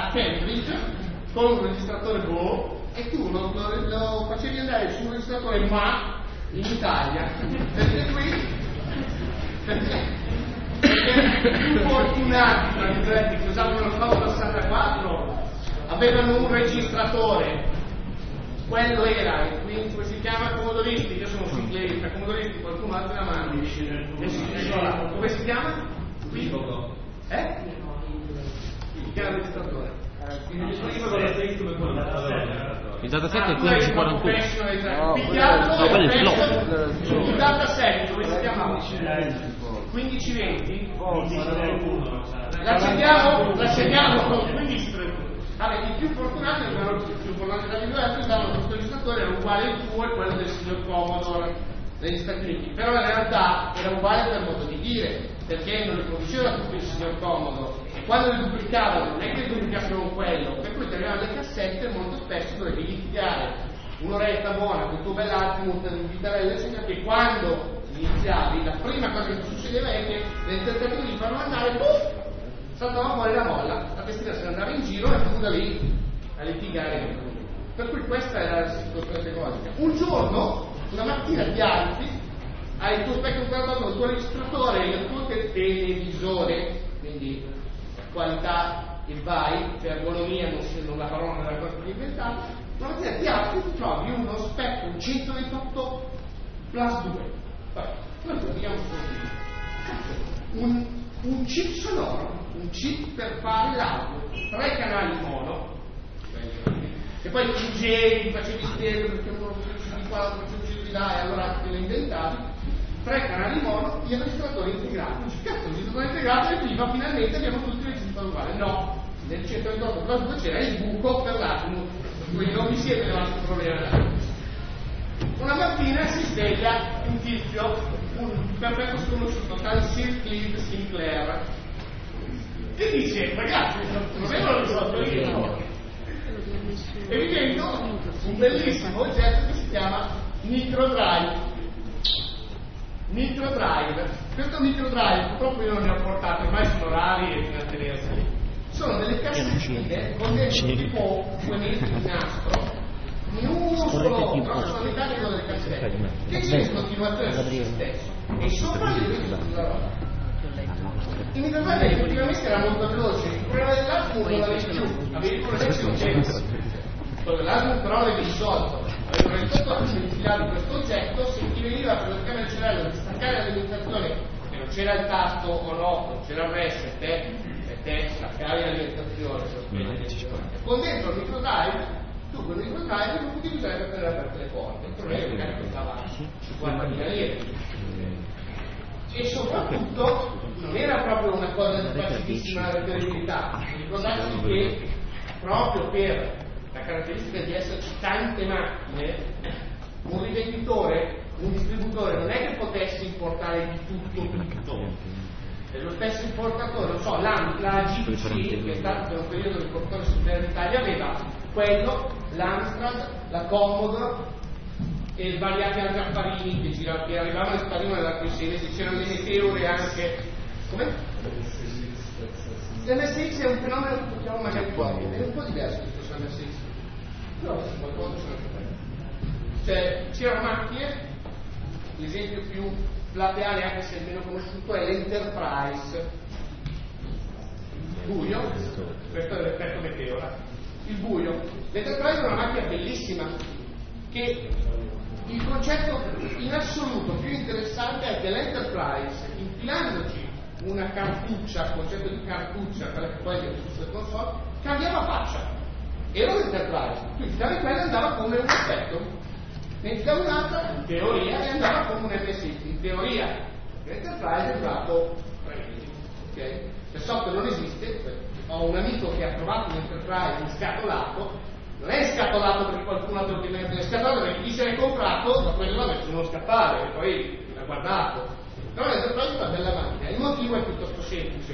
a Cambridge con un registratore Go e tu lo facevi andare su un registratore Ma in Italia, perché qui più fortunati che usavano il Commodore 64 avevano un registratore, quello era, quindi come si chiama, Commodoristi, io sono ciclista, Commodoristi, qualcuno alza la mano, come si chiama? Vivoco. Si chiama registratore. Il dataset è 1541. Quello è il flow. Il dataset come si chiama? 1520? L'accendiamo? 1531. Vabbè, i più fortunati erano più fortunati da diversi, usavano questo registratore, era uguale il tuo e quello del signor Commodore negli Stati Uniti, però in realtà era uguale per modo di dire, perché non li produceva tutto il signor Commodore e quando li duplicavano non è che duplicassero quello, per cui ti arrivavano le cassette e molto spesso dovevi litigare un'oretta buona con il tuo bell'Azimut di Vitarella, eccetera, che quando iniziavi la prima cosa che succedeva è che nel tentativo di farlo andare, saltava fuori la molla, la testina se ne andava in giro e tu da lì a litigare. Per cui questa era la situazione tecnologica. Un giorno, una mattina ti alzi, hai il tuo specchio guardato, il tuo registratore e il tuo televisore, quindi qualità e vai, per ergonomia non la parola non era cosa che inventata, una mattina ti alzi e ti trovi uno specchio 128 plus 2. Noi dobbiamo così. Un chip sonoro, un chip per fare l'audio, 3 canali mono, e poi tu giri, facevi stereo perché uno faceva di qua, uno faceva di là e allora te lo inventavi, 3 canali mono, il registratore integrato. Dici, cazzo, il registratore integrato e prima finalmente abbiamo tutti i registratori uguali. No, nel 128 plus 2 c'era il buco per l'Azimut, quindi non vi siete levati il problema. Una mattina si sveglia un tizio, un perfetto sconosciuto, Tansir Cliff Sinclair, e dice, ragazzi, non è lo risolto io. E vi vendo un bellissimo oggetto che si chiama Microdrive. Questo Microdrive, purtroppo io non ne ho portato, ormai sono rari e bisogna tenerseli. Sono delle cassettine con dentro tipo 2 metri di nastro, minuscolo, però sono metà di quello delle cassette, che c'è in continuazione su se stesso, e sopra di lui tutta la roba. Il microdrive effettivamente era molto veloce, il problema dell'Azimut non l'avevi più, avevi il problema di urgenza. Quello dell'Azimut però l'avevi risolto, avevi un registratore che infilavi questo oggetto, se ti veniva per lo schema del cervello di staccare l'alimentazione, e non c'era il tasto o no, non c'era il reset, te staccavi l'alimentazione, con dentro il microdrive, tu quel microdrive non potevi usare per tenere aperte le porte, il problema è che magari costava 50.000 lire. E soprattutto non era proprio una cosa facilissima da reperibilità. Ricordate che proprio per la caratteristica di esserci tante macchine, un rivenditore, un distributore non è che potesse importare di tutto. E lo stesso importatore, non so, la GC, che è stato per un periodo l'importatore superiore d'Italia, aveva quello, l'Amstrad, la Commodore e svariati altri affarini che arrivavano e sparivano dalla Crisene, c'erano le meteore anche. Come? L'MSX è un fenomeno che possiamo magari fuori, è un po' diverso questo MSX, però qualcosa ce l'ha. Cioè, c'erano macchine, l'esempio più plateale, anche se meno conosciuto, è l'Enterprise. Buio, questo è l'effetto meteora. Il buio. L'Enterprise è una macchina bellissima, che il concetto in assoluto più interessante è che l'Enterprise, infilandoci una cartuccia, il concetto di cartuccia, quella che poi è sulle console, cambiava faccia. Era l'Enterprise, tu infilavi quella e andava come un effetto, ne infilavi un'altra, in teoria, e andava come un MSX, in teoria. L'Enterprise è usato ok? Se so che non esiste, ho un amico che ha trovato un Enterprise inscatolato. Non è scatolato perché qualcuno ha ovviamente è scatolato, perché chi se l'è comprato da quello l'ha messo uno scappare e poi l'ha guardato. Però l'Enterprise è una bella macchina. Il motivo è piuttosto semplice.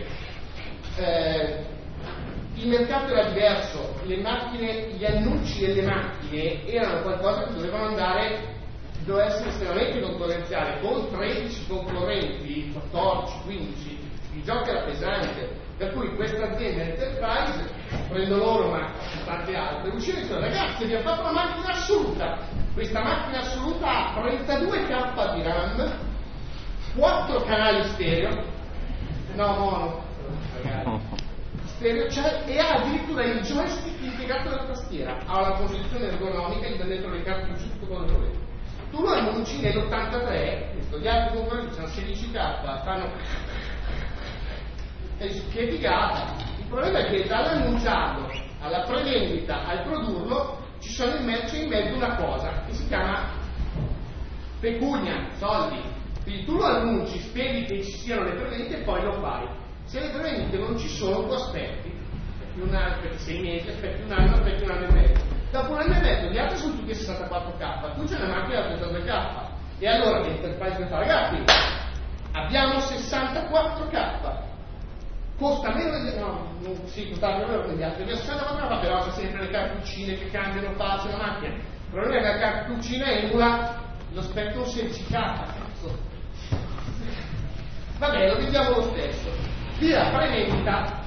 Il mercato era diverso, le macchine, gli annunci delle macchine erano qualcosa che doveva essere estremamente concorrenziale, con 13 concorrenti, 14, 15, il gioco era pesante. Per cui questa azienda Enterprise, prendo loro ma tante altre, uscire e dicono ragazzi abbiamo fatto una macchina assoluta, questa macchina assoluta ha 32K di RAM, 4 canali stereo, no mono, stereo, e ha addirittura il joystick impiegato nella tastiera, ha una posizione ergonomica, gli dà dentro le cartucce, tutto quello che volete. Tu lo annunci nell'83, questo gli altri concorrenti hanno 16K, fanno che figata. Il problema è che dall'annunciarlo alla prevendita al produrlo c'è in mezzo una cosa che si chiama pecunia, soldi. Quindi tu lo annunci, spieghi che ci siano le prevendite e poi lo fai. Se le prevendite non ci sono, tu aspetti aspetti 6 mesi, aspetti un anno e mezzo. Dopo un anno e mezzo gli altri sono tutti 64K, tu c'è una macchina da 32K. E allora l'Enterprise fa, ragazzi, abbiamo 64K. Costa meno costava meno degli altri, però c'è sempre le cartuccine che cambiano faccia la macchina. Il problema è che la cartuccina emula lo Spectrum 16K, cazzo. Vabbè, lo vediamo lo stesso. Via prevendita,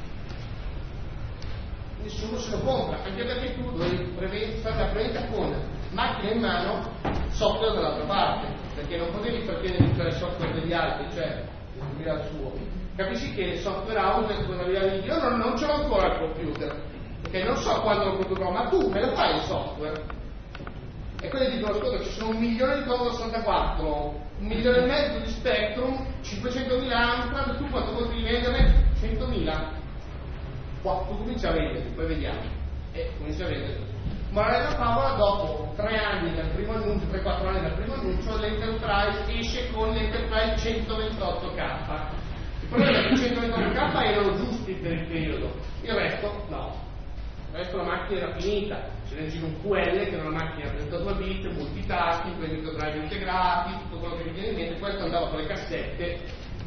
nessuno se lo compra, anche perché tu devi fare la prevendita con macchina in mano, software dall'altra parte, perché non potevi pretendere di usare il software degli altri, cioè il suo. Capisci che il software house io non ce l'ho ancora il computer, perché non so quando lo produrrò, ma tu me lo fai il software. E quelli dicono, ascolta, ci sono 1 milione di Commodore 64, 1,5 milioni di Spectrum, 500.000 Amstrad, tu quanto conti di venderne? 100.000. Qua, tu cominci a vendere, poi vediamo. E cominci a vendere. Morale della favola, dopo 3 anni dal primo annuncio, 3-4 anni dal primo annuncio, l'Enterprise esce con l'Enterprise 128K. Il problema è che 129K erano giusti per il periodo, il resto no. Il resto la macchina era finita, c'era in giro un QL che era una macchina 32 bit, multitasking, con i microdrive integrati, tutto quello che vi viene in mente, questo andava con le cassette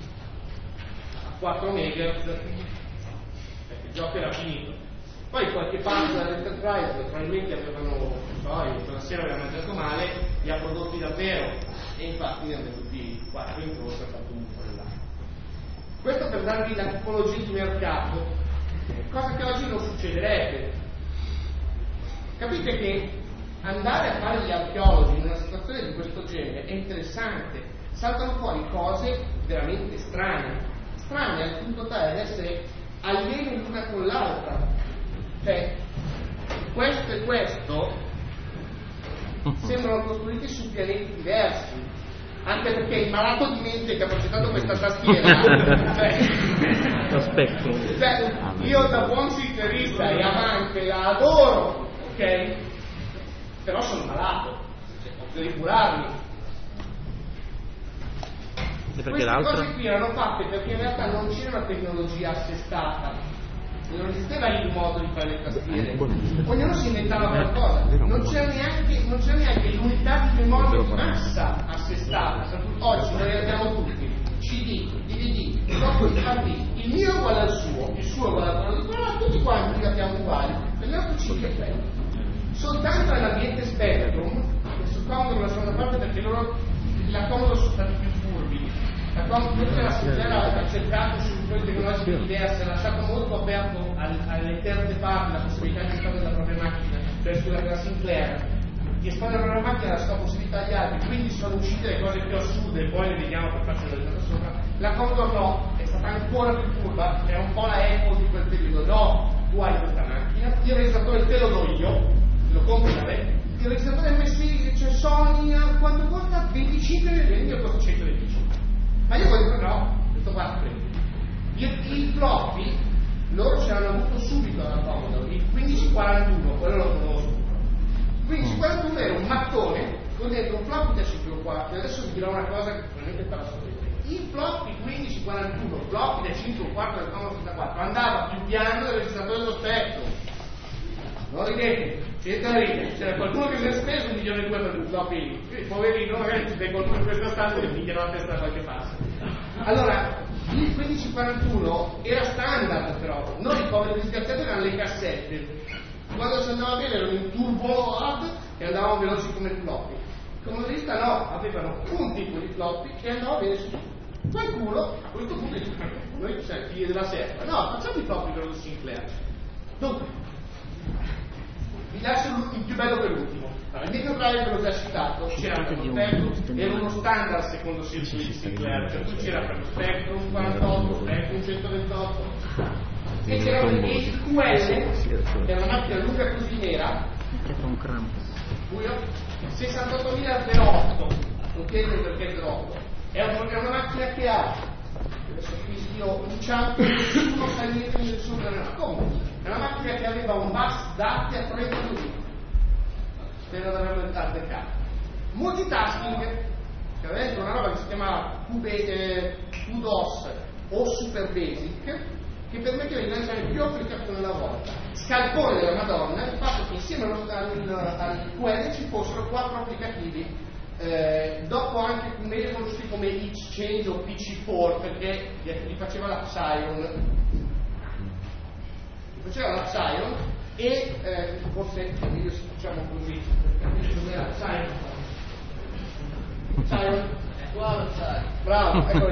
a 4 MHz, perché il gioco era finito. Poi qualche parte dell'Enterprise probabilmente avevano, non so, quella sera aveva mangiato male, li ha prodotti davvero, e infatti ne hanno tutti 4 in corsa, ha fatto un po' là. Questo per darvi la tipologia di mercato, cosa che oggi non succederebbe. Capite che andare a fare gli archeologi in una situazione di questo genere è interessante, saltano fuori cose veramente strane al punto tale da essere alieni l'una con l'altra. Cioè, questo e questo sembrano costruiti su pianeti diversi. Anche perché il malato di mente che ha progettato questa tastiera io da buon twitterista e amante la adoro, ok? Però sono malato, posso curarmi. E perché queste cose qui erano fatte perché in realtà non c'era una tecnologia assestata, non esisteva il modo di fare le tastiere, ognuno si inventava qualcosa, non c'era neanche l'unità di memoria di massa assestata. Oggi noi abbiamo tutti CD, DVD, dopo il mio è uguale al suo, il suo è uguale a quello di quello, tutti quanti li abbiamo uguali, prendiamo tutti 5 quelli. Soltanto nell'ambiente Spectrum, questo Commodore la seconda parte perché la Commodore sono stati più furbi. La Commodore ha cercato su quelle tecnologiche diverse, ha lasciato molto aperto alle terze parti la possibilità di espandere la propria macchina, cioè sulla Sinclair, di espandere la propria macchina ha lasciato possibilità agli altri, quindi sono uscite le cose più assurde e poi le vediamo per farci vedere sopra. La Commodore no, è stata ancora più furba, è un po' la Apple di quel periodo. No, tu hai questa macchina, il registratore te lo do io, lo compri da me, il registratore MSI, cioè Sony, quanto costa? 25 euro, io costo 125. Ma io voglio dire no, questo qua il floppy loro ce l'hanno avuto subito alla Commodore, il 1541, quello lo conosco. Il 1541 era un mattone con dentro un floppy da 5,4, adesso vi dirò una cosa che probabilmente farà sorridere. Il floppy 1541, floppy da 5,4 del Commodore 64, andava più piano del registratore dello Spectrum. Non ridete, siete a ridere, c'era qualcuno che si è speso 1,2 milioni per un floppy, poverino, magari c'è qualcuno in questa stanza che picchiano la testa da qualche parte. Allora, il 1541 era standard però, noi i cover di cassette erano le cassette, quando si andava bene erano in turbo hard e andavano veloci come il floppy. I commodorista no, avevano un tipo di floppy che andava bene su tutto. Qualcuno a questo punto dice: noi siamo figli della serva, no, facciamo i propri per lo Sinclair. Dunque, vi lascio il più bello per l'ultimo. Il microdrive ve l'ho già citato, c'era per lo Spectrum, era uno standard secondo circuiti Sinclair, per cui c'era per lo Spectrum 48, Spectrum 128, e c'era il QL, che era una macchina lunga così nera, buio, 68.008, non chiedo perché 08, è una macchina che ha, adesso qui io inciampo, nessuno sa niente di nessuno, come? È una macchina che aveva un bus dati a 32. Spero di averlo azzeccato. Multitasking, che aveva dentro una roba che si chiamava QDOS o Super Basic, che permetteva di lanciare più applicazioni alla volta. Scalpore della Madonna, il fatto che insieme al QL ci fossero 4 applicativi, dopo anche meglio conosciuti come Exchange o PC4, perché li faceva la Psion, e forse meglio se facciamo così, perché dov'era Psion? Bravo, ecco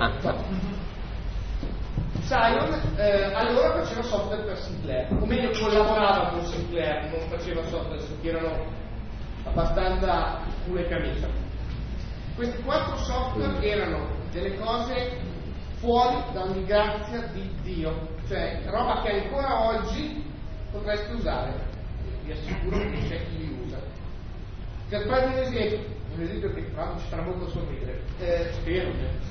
Psion allora faceva software per Sinclair, o meglio collaborava con Sinclair, non faceva software perché erano abbastanza culo e camicia. Questi 4 software erano delle cose fuori da ogni grazia di Dio, cioè roba che ancora oggi potreste usare, vi assicuro che c'è chi li usa. Per fare un esempio che ci farà molto sorridere, spero.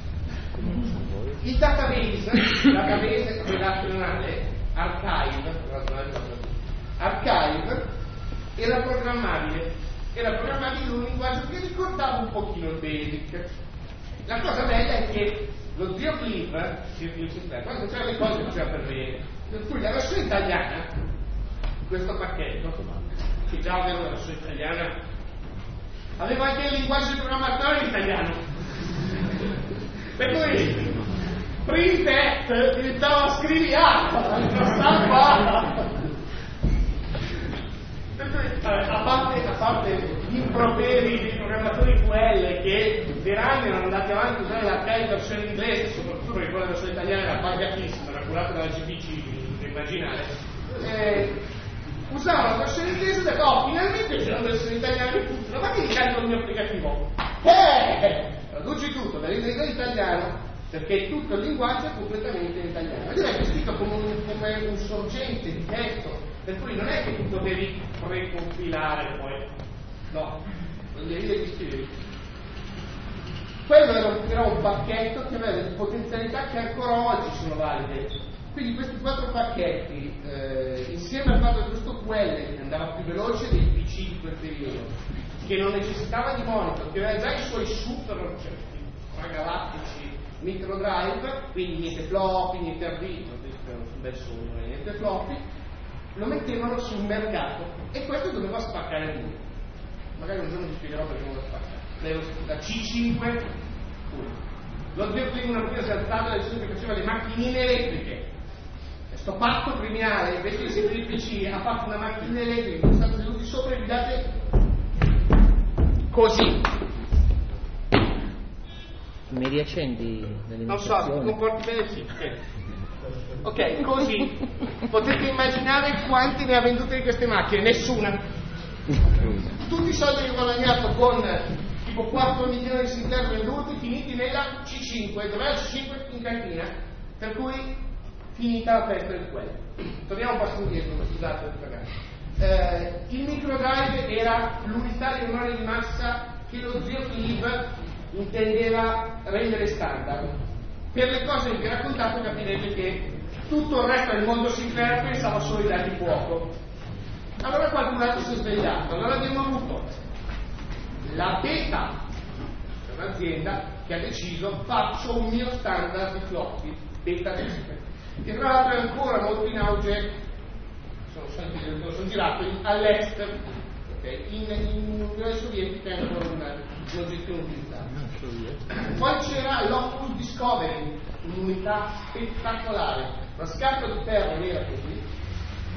Il database relazionale Archive era programmabile in un linguaggio che ricordava un pochino il Basic. La cosa bella è che lo zio Cliff, quando c'erano le cose faceva per bene, per cui la versione italiana, questo pacchetto, che già aveva la versione italiana, aveva anche il linguaggio di programmazione in italiano. Per cui print diventava scriviata, stampata. Per cui, a parte gli improperi dei programmatori QL che per anni erano andati avanti a usare l'archive versione inglese, soprattutto perché quella versione italiana era pagatissima, era curata dalla GPC, da immaginare, usavano la versione inglese e detto: finalmente c'è una versione italiana che funziona, ma che mi carico il mio applicativo? Traduci tutto dall'inglese all'italiano, perché tutto il linguaggio è completamente in italiano. Ed è scritto come un sorgente di testo, per cui non è che tu devi precompilare poi, no, non devi scrivere. Quello era un pacchetto che aveva delle potenzialità che ancora oggi sono valide. Quindi questi 4 pacchetti, insieme al fatto che questo QL che andava più veloce dei PC di quel periodo, che non necessitava di monitor, che aveva già i suoi super, galattici microdrive, quindi niente floppy, niente RD, un bel sogno, niente floppy, lo mettevano sul mercato e questo doveva spaccare lui. Magari un giorno vi spiegherò perché non lo spacca. Da C5 lo zio Cliff una mattina si è alzato e che faceva le macchinine elettriche. Sto pazzo criminale, invece di seguire il PC, ha fatto una macchina elettrica, sono stati seduti sopra e vi date così. Mi riaccendi non so, ti comporti bene, sì. Ok, così potete immaginare quanti ne ha vendute di queste macchine? Nessuna. Tutti i soldi che ho guadagnato con tipo 4 milioni di Sinclair venduti finiti nella C5, dov'è la C5 in cantina, per cui finita la festa di quello. Torniamo un passo indietro, scusate per il microdrive era l'unità di un'area di massa che lo zio Cliff intendeva rendere standard. Per le cose che vi ho raccontato capirete che tutto il resto del mondo Sinclair pensava solo ai dati fuoco. Allora qualcun altro si è svegliato, allora abbiamo avuto la Beta, un'azienda che ha deciso faccio un mio standard di floppy, Beta Disk, che tra l'altro è ancora molto in auge, sono girato all'est, in Unione Sovietica è ancora un'oggezione utilizzata. Poi c'era l'Opus Discovery, un'unità spettacolare, una scatola di ferro nera così,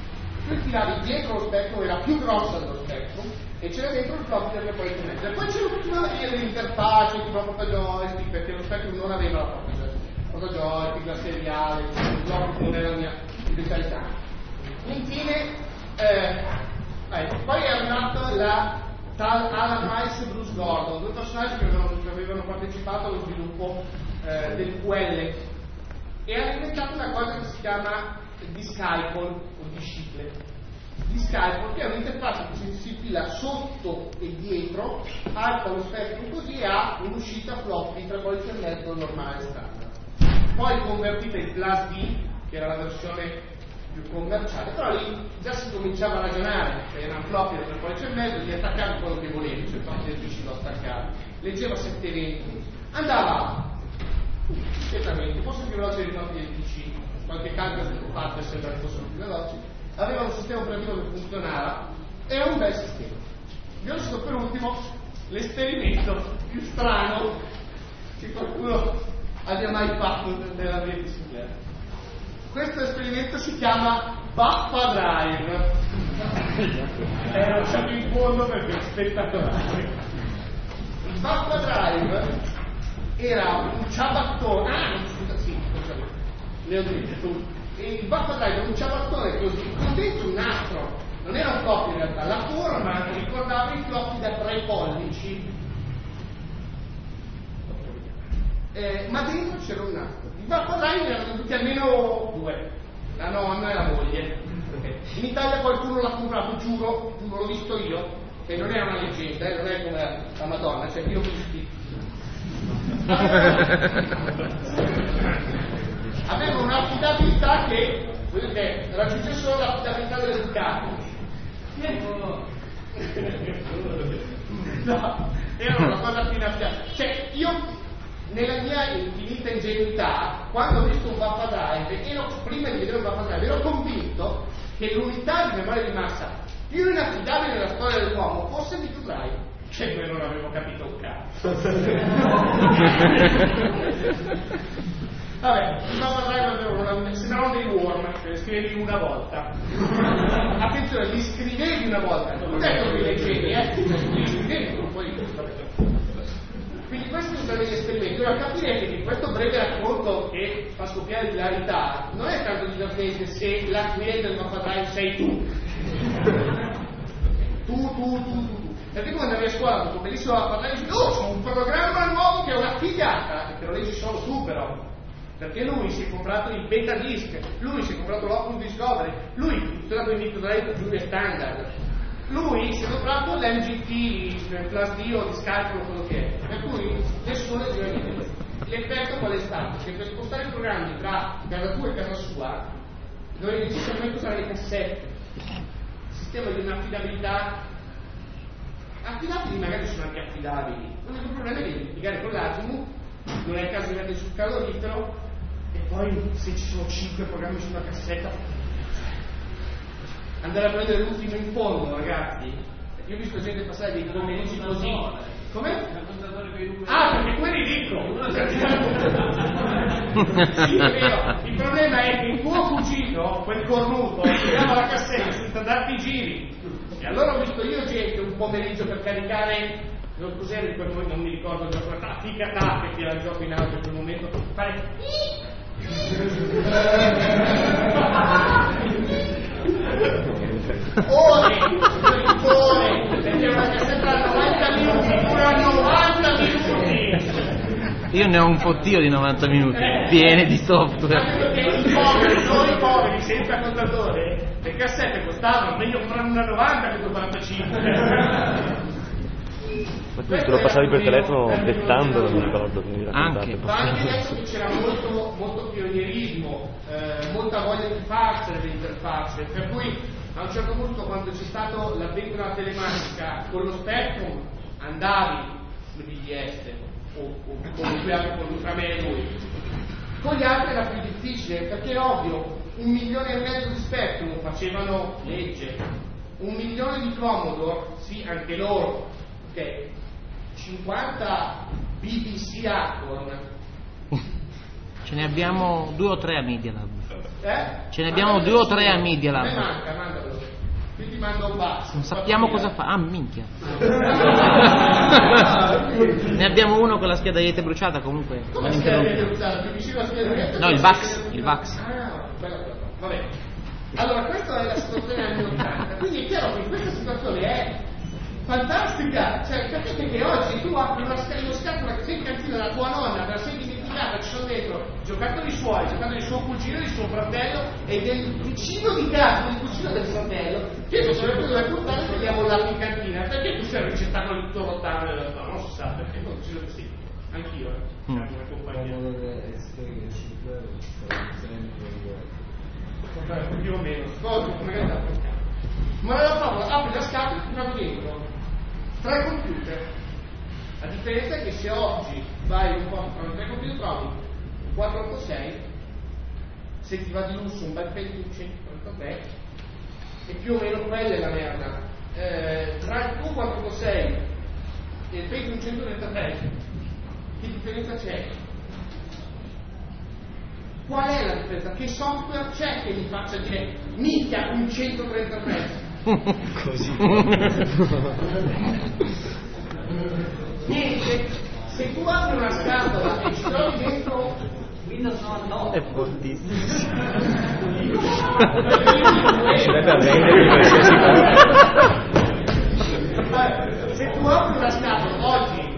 tu infilavi dietro lo Spectrum, era più grossa dello Spectrum, e c'era dentro il floppy del repoice. E poi c'era tutta una via dell'interfaccia, tipo portajoystick, perché lo Spectrum non aveva la portajoystick, la seriale, il gioco non era la mia specialità. Infine, poi è arrivato la tal Alan Rice e Bruce Gordon, due personaggi che avevano partecipato allo sviluppo del QL, e hanno inventato una cosa che si chiama Disciple o Disciple. Disciple, che è un'interfaccia che si infila sotto e dietro, alza lo Spectrum così, e ha un'uscita floppy 3 pollici e mezzo normale standard. Poi convertita in Plus D, che era la versione più commerciale, però lì già si cominciava a ragionare, cioè era un floppy da 3 pollici e mezzo, gli attaccavi quello che volevi, cioè tanto difficile da attaccare, leggeva 720, andava certamente, forse più veloce di notti del PC, qualche calcolo che parte sembra che fossero più veloci, aveva un sistema operativo che funzionava, era un bel sistema. Vi ho lasciato per ultimo l'esperimento più strano che qualcuno abbia mai fatto nella mia disciplina. Questo esperimento si chiama Buffa Drive. Lo lasciato in fondo perché è spettacolare. Il Buffa Drive era un ciabattone, ne ho detto tu. Il Buffa Drive era un ciabattone così, con dentro un nastro, non era un floppy in realtà, la forma ricordava i floppy da 3 pollici, ma dentro c'era un nastro. Il Buffa Drive erano tutti almeno 2, la nonna e la moglie. In Italia qualcuno l'ha comprato, giuro, l'ho visto io, e non è una leggenda, non è come la Madonna, cioè io ho visti. Avevano un'affidabilità che raggiunge solo l'affidabilità dell'educato. No, era una cosa finanziaria. Cioè, io, nella mia infinita ingenuità, quando ho visto un Buffa Drive, prima di vedere un Buffa Drive, ero convinto che l'unità di memoria di massa più inaffidabile nella storia dell'uomo fosse il disco drive. Cioè, poi non avevo capito un cazzo. Vabbè, il Buffa Drive sembravano dei worm, che li scrivevi una volta. Attenzione, li scrivevi una volta, non detto che leggevi, li scrivevi un po' di tutto. Quindi questo è un degli esperimenti. Ora capirete che questo breve racconto che fa scoppiare l'ilarità non è tanto divertente se l'acquirente del Buffa Drive sei tu. Tu. Perché tu andavi a scuola con un bellissimo Buffa Drive e dici, oh, c'è un programma nuovo che è una figata, e te lo leggi solo tu però. Perché lui si è comprato il beta disk, lui si è comprato l'Oculus Discovery, lui funziona con il microdrive più che standard, lui si è comprato l'MGT, il Plus D o Disciple o quello che è, per cui nessuno è niente. L'effetto qual è stato? Che per spostare i programmi tra casa tua e casa sua dovevi necessariamente usare le cassette. Il sistema di un'affidabilità, affidabili magari sono anche affidabili, l'unico problema è che devi piegare con l'Azimuth, non è il caso di mettere sul calorifero, e poi se ci sono 5 programmi su una cassetta, andare a prendere l'ultimo in fondo, ragazzi. Io ho visto gente passare dei pomeriggi così. Come? Ah, perché quelli dicono. Sì, è vero. Il problema è che il tuo cugino, quel cornuto, piegava la cassetta senza darti giri. E allora ho visto io gente un pomeriggio per caricare, cos'era di quel momento, non mi ricordo il gioco, Ticatac, che era il gioco in auto in quel momento, fare ore, perché una cassetta da 90 minuti dura 90 minuti. Io ne ho un fottio di 90 minuti, piene di software. Anche perché solo i poveri, senza contatore, le cassette costavano meglio comprare una 90 che 45. Ma tu te lo passavi per telefono dettandolo, mi ricordo. Anche. Ma anche adesso che c'era molto pionierismo, molta voglia di farsene le interfacce, per cui a un certo punto, quando c'è stato l'avvento della telematica con lo Spectrum, andavi sul BDS o comunque anche con l'Ultramare e lui. Con gli altri era più difficile, perché è ovvio, 1,5 milioni di Spectrum facevano legge, 1 milione di Commodore, sì, anche loro, ok, 50 BBC Acorn. Ce ne abbiamo 2 o 3 a Media Lab. Ce ne abbiamo 2 o 3 a Media Lab. Mandalo. basso. Non sappiamo cosa fa. Ah, minchia. Ne abbiamo uno con la scheda diete bruciata comunque. Come scheda diete bruciata? Più vicino alla scheda diete? No, il Vax. Il Vax. Ah, bella cosa. Va bene. Allora, questa è la situazione anni 80. Quindi è chiaro che questa situazione è fantastica. Cioè, capite che oggi tu apri uno scatola che sei in cantina della tua nonna, te la sei dimenticata, ci sono dentro giocattoli suoi, giocattoli di suo cugino, di suo fratello e del vicino di casa, del cugino del fratello, che non sarebbe dove portare perché li ha mollati in cantina. Perché tu sei ricettato il tuo rottame della tua? Non si sa, perché non ci sono sì. Anch'io, una compagnia. Più o meno, magari da ma nella favola apri la scatola e trovi dentro 3 computer. La differenza è che se oggi vai un po' tra i 3 computer trovi un 486, se ti va di lusso un bel Pentium 133 e più o meno quella è la merda. Tra il tuo 486 e il Pentium 133 che differenza c'è? Qual è la differenza? Che software c'è che mi faccia dire minchia un 133? Così. Niente, se tu apri una scatola e ci trovi dentro Windows 99 È fortissimo. se tu apri una scatola oggi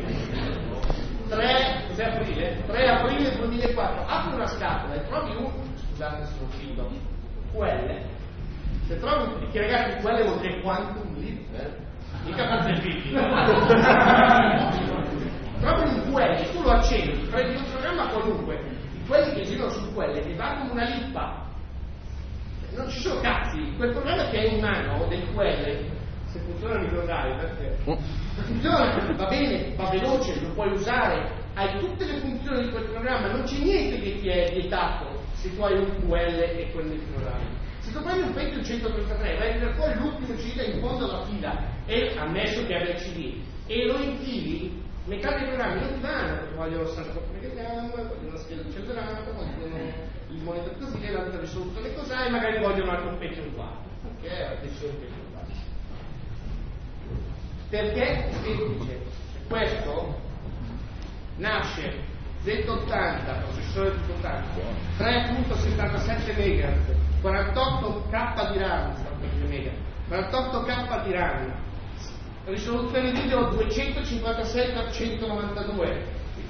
3 aprile 2004 apri una scatola e trovi scusate se non fido QL, se trovi che ragazzi QL vuol dire quantum leap mica fate il video trovi un QL, tu lo accendi, prendi un programma qualunque, quelli che girano sul QL ti va come una lippa, non ci sono cazzi, quel programma che hai in mano del QL, se funziona il microdrive funziona, va bene, va veloce, lo puoi usare, hai tutte le funzioni di quel programma, non c'è niente che ti è vietato se tu hai un QL e quel microdrive. Se tu prendi un Pentium 133 vai a tirare fuori l'ultimo CD in fondo alla fila e ammesso che abbia il CD e lo infili, metà dei programmi non ti vanno perché vogliono 64 megagramma, vogliono la scheda di 100 RAM, vogliono il monitor così, l'alta risoluzione così e magari vogliono anche un Pentium 4 che è la decisione Pentium 4. Perché è semplice, questo nasce Z80, processore Z80, 3.77 MHz, 48K di RAM, 48K di RAM, risoluzione video 256x192,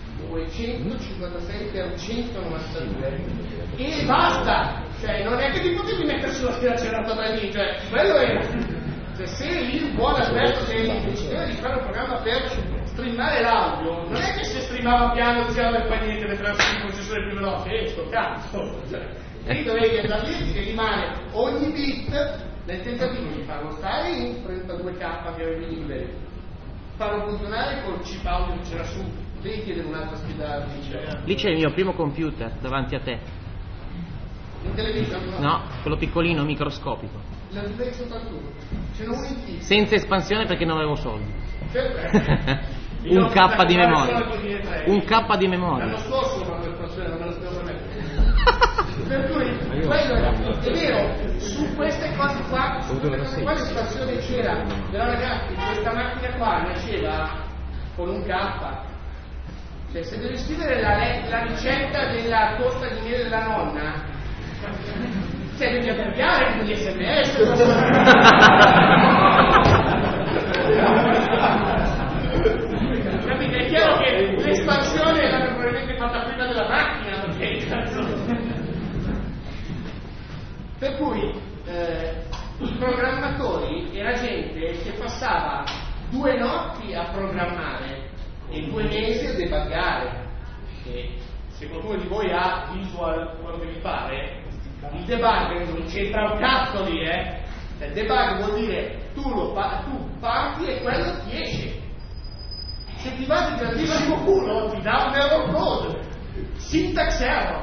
256x192 e basta, cioè non è che ti potevi mettere sulla scheda cerata lì, cioè quello è, cioè, se lì un buon aspetto che decideva di fare un programma per streamare l'audio, non è che se streamava piano diceva per fare niente mentre il processore più veloce, sto cazzo, cioè, lì dovevi andare lì che rimane ogni bit nel tentativo di farlo stare in 32K che avevi liberi, farlo funzionare col chip audio che c'era su, devi chiedere un'altra scheda lì c'è il mio primo computer davanti a te. in televisore? No, quello piccolino, microscopico. La Dudex 81, ce n'è uno in T. Senza espansione perché non avevo soldi. Un K di memoria. Un K di memoria. L'anno scorso quando l'espansione non me lo devo permettere. Per cui quello è vero, su queste cose qua, quale situazione c'era, però ragazzi questa macchina qua nasceva con un K, cioè se devi scrivere la ricetta della torta di miele della nonna, cioè devi abbreviare con gli SMS. Capite? È chiaro che l'espansione l'hanno probabilmente fatta prima della macchina, perché cazzo. Per cui i programmatori era gente che passava 2 notti a programmare e 2 mesi a debuggare. E se qualcuno di voi ha Visual quando vi pare, il debug non c'entra un cazzo lì, Il debug vuol dire tu parti e quello ti esce. Se ti va di grandissimo culo ti dà un error code, syntax error.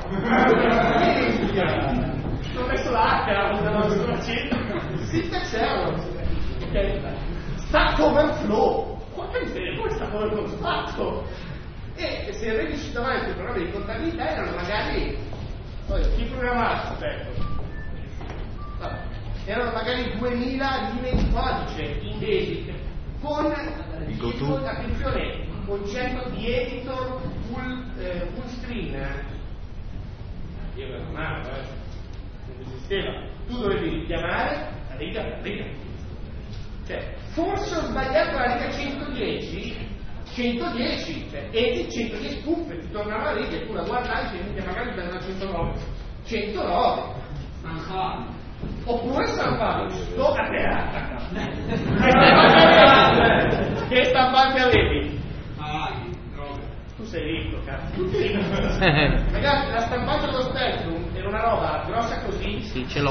Ho messo la H, non la C. Syntax error. Ok? Stack overflow. Porca miseria, come Stack overflow? Spazio. E se arrivi davanti ai programmi di contabilità erano magari chi programmava aspetto? erano magari 2000 linee di codice in basic con attenzione, concetto di editor full screen. Io non amavo, non esisteva. Tu dovevi richiamare la riga per riga. Cioè, forse ho sbagliato la riga 110, cioè edit 110 puffe, ti tornava la riga e tu la guardavi e magari da una 109. Oppure stampavi che stampante avevi? Tu sei ricco, cazzo. Ragazzi, la stampante dello Spectrum era una roba grossa così. Sì, ce l'ho.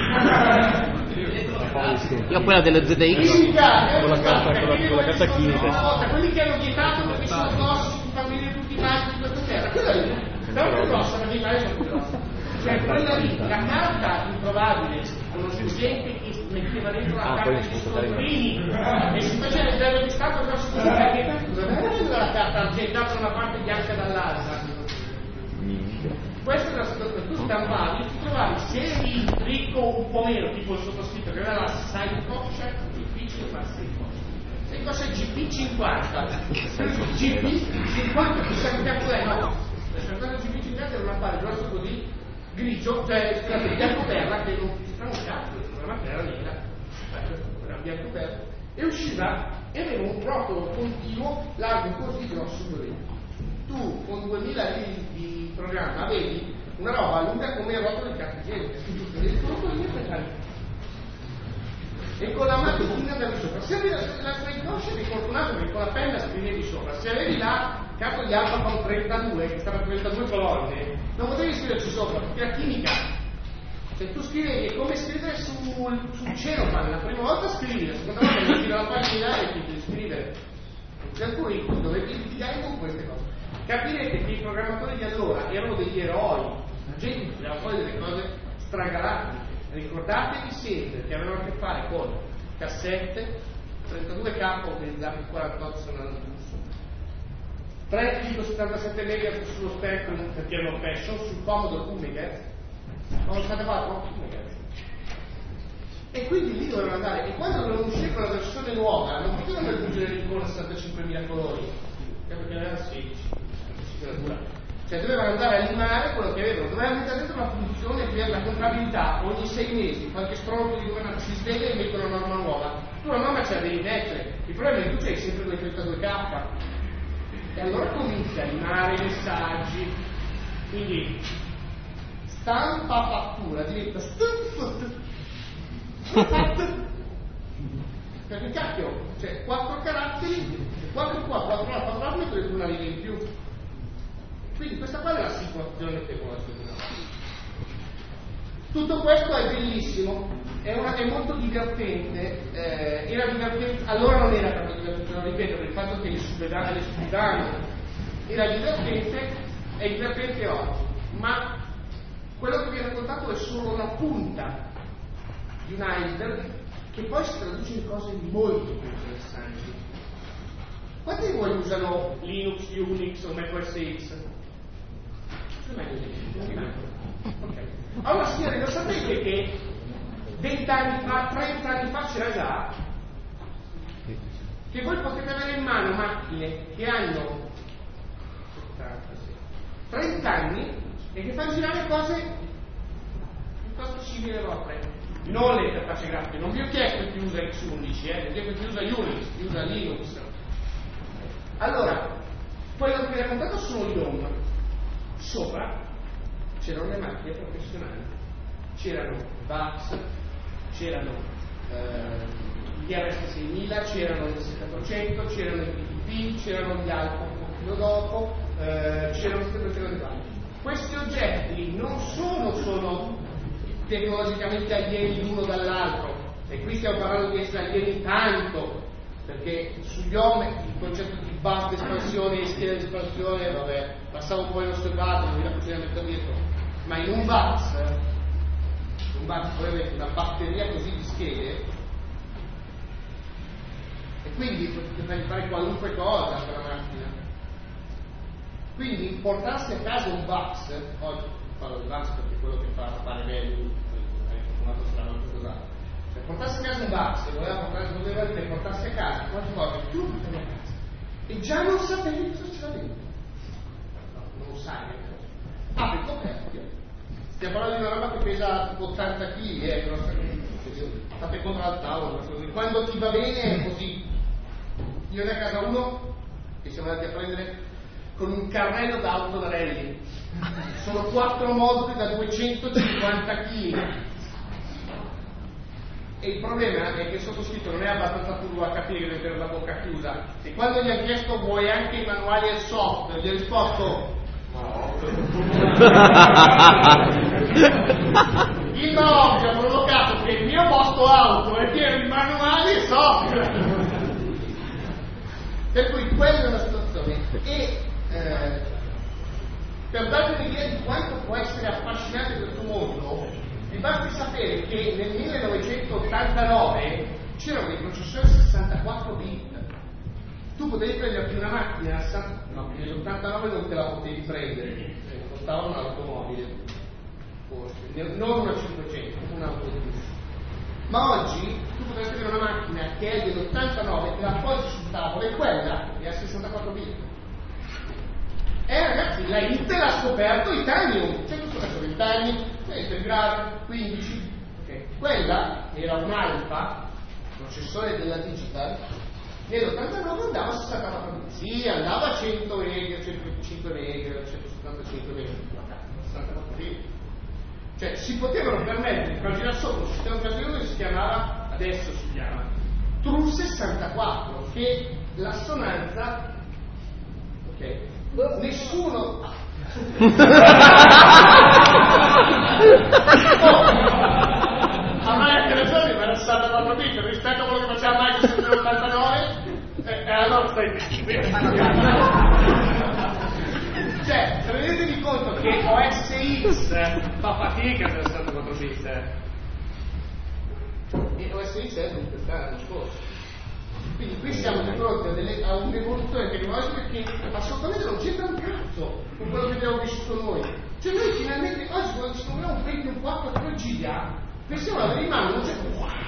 Io ho quella delle ZX. Con la carta chimica. Quelli che hanno vietato perché sono tossici, fanno venire tutti i mali di questa terra. Quella lì, però più grossa, perché i mali sono più grossi. Cioè quella lì, la carta improbabile, uno studente che metteva dentro la carta di scontrini e si faceva il bello di stato perché la carta argentata da una parte bianca dall'altra. Questa è la situazione, tu stampavi, ti trovavi se eri ricco un po' meno, tipo il sottoscritto che aveva la side coscia, difficile farsi il coscia. Se cosa è GP50? GP50 chissà che cazzo è, no? La GP50 era un affare grosso così, grigio, cioè scusate, bianco terra che non si trova un cazzo, la macchina era nera, era bianco terra, e usciva e aveva un rotolo continuo largo così grosso così. Tu con 2000 di programma avevi una roba lunga come il rotolo di carta igienica, e con la mattina andavi sopra. Se avevi la coscia eri fortunato perché con la penna scrivevi sopra. Se avevi la capo di alfa con 32 che stava a 32 colonne, non potevi scriverci sopra perché la chimica, se tu scrivevi è come scrivere sul Xenopan, la prima volta scrivi, la seconda volta metti la pagina e ti devi scrivere. Per cui tu dovevi litigare con queste cose. Capirete che i programmatori di allora erano degli eroi, la gente tirava fuori delle cose stragalattiche. Ricordatevi sempre che avevano a che fare con cassette, 32K utilizzati 48 sono al flusso, 3,77 MHz sullo Spectrum perché erano fashion, sul Commodore 1 MHz, Commodore 74 1 MHz. E quindi lì dovevano andare, e quando dovevano uscire con la versione nuova non potevano aggiungere l'icona 65.000 colori, perché ne aveva 16. Cioè dovevano andare a limare quello che avevano, dovevano mettere dentro una funzione per la contabilità ogni 6 mesi, qualche stronzo di governo si sveglia e mette una norma nuova. Tu la norma ce la devi mettere, il problema è che tu c'hai sempre quei 32K e allora comincia a limare i messaggi, quindi stampa fattura diventa perché cacchio, cioè 4 caratteri, 4 qua, 4 là, 4 là, mettere una linea in più. Quindi questa qua è la situazione che vuole assicurare. Tutto questo è bellissimo, è molto divertente, era divertente, allora non era tanto divertente, lo ripeto, per il fatto che le subidano era divertente, è divertente oggi, ma quello che vi ho raccontato è solo la punta di un iceberg che poi si traduce in cose molto più interessanti. Quanti di voi usano Linux, Unix o macOS X? Okay. Allora signori, lo sapete che 20 anni fa, 30 anni fa c'era già che voi potete avere in mano macchine che hanno 30 anni e che fanno girare cose piuttosto simili alle vostre, non le interfacce grafiche. Non vi ho chiesto chi usa X11, vi ho chiesto chi usa Unix, chi usa Linux. Allora, quello che vi ho raccontato sono gli home. Sopra c'erano le macchine professionali, c'erano VAX, c'erano gli RS6000, c'erano il 700, c'erano i PTP, c'erano gli Alfa un pochino dopo, c'erano di qua. Questi oggetti non sono tecnologicamente alieni l'uno dall'altro, e qui stiamo parlando di essere alieni tanto, perché sugli home il concetto di bus d'espansione e scheda di espansione, vabbè, passavo un po' in osservato, non mi la possiamo mettere dietro, ma in un bus poi avete una batteria così di schede e quindi potete fare qualunque cosa per la macchina. Quindi portarsi a casa un bus, oggi parlo di bus perché quello che fa fare bello, è fortunato strano cos'altro, Se portassi a casa un bar, se doveva dire portassi a casa qualche cosa, tu lo portavi a casa. E già non sapevi cosa c'era dentro. No, non lo sai neanche. Apri il coperchio. Stiamo parlando di una roba che pesa tipo 80 kg, grossa così. State contro al tavolo, così. Quando ti va bene è così. Io ne a casa uno che siamo andati a prendere con un carrello d'auto da rally. Sono 4 moduli da 250 kg. E il problema è che il sottoscritto non è abbastanza furbo a capire che deve avere la bocca chiusa. E quando gli hanno chiesto vuoi anche i manuali e il software, gli ha risposto no. Il no che ha provocato che il mio posto auto è pieno di manuali e software. Per cui quella è la situazione. E per darvi un'idea di quanto può essere affascinante questo mondo, vi basti sapere che nel 1989 c'erano dei processori 64 bit. Tu potevi prenderti una macchina, no, nell'89 non te la potevi prendere, costava un'automobile, forse, non una 500, un'autobus. Ma oggi tu potresti avere una macchina che è dell'89, te la poggi sul tavolo e quella è a 64 bit. Ragazzi, la Intel ha scoperto i Titanium, cioè tutto adesso 20 anni, il grado 15. Okay. Quella era un alfa, processore della Digital, nell'89 andava a 64 bit. Sì, andava a 100 MB, 125 MB, 175 MB, ma 64 bit. Cioè si potevano permettere di girare sopra un sistema operativo che si chiamava, adesso si chiama Tru64, che l'assonanza, ok, nessuno a me anche le giorni mi era stato 4 bit rispetto a quello che faceva Microsoft nell'89 e allora stai cioè, rendetevi conto che OS X fa fatica a 64 bit e OS X è un l'anno scorso. Quindi qui siamo di fronte a un'evoluzione tecnologica che assolutamente non c'entra un cazzo con quello che abbiamo vissuto noi. Cioè noi finalmente oggi quando ci compriamo un Pentium 4 3 giga pensiamo ad avere in mano, non c'è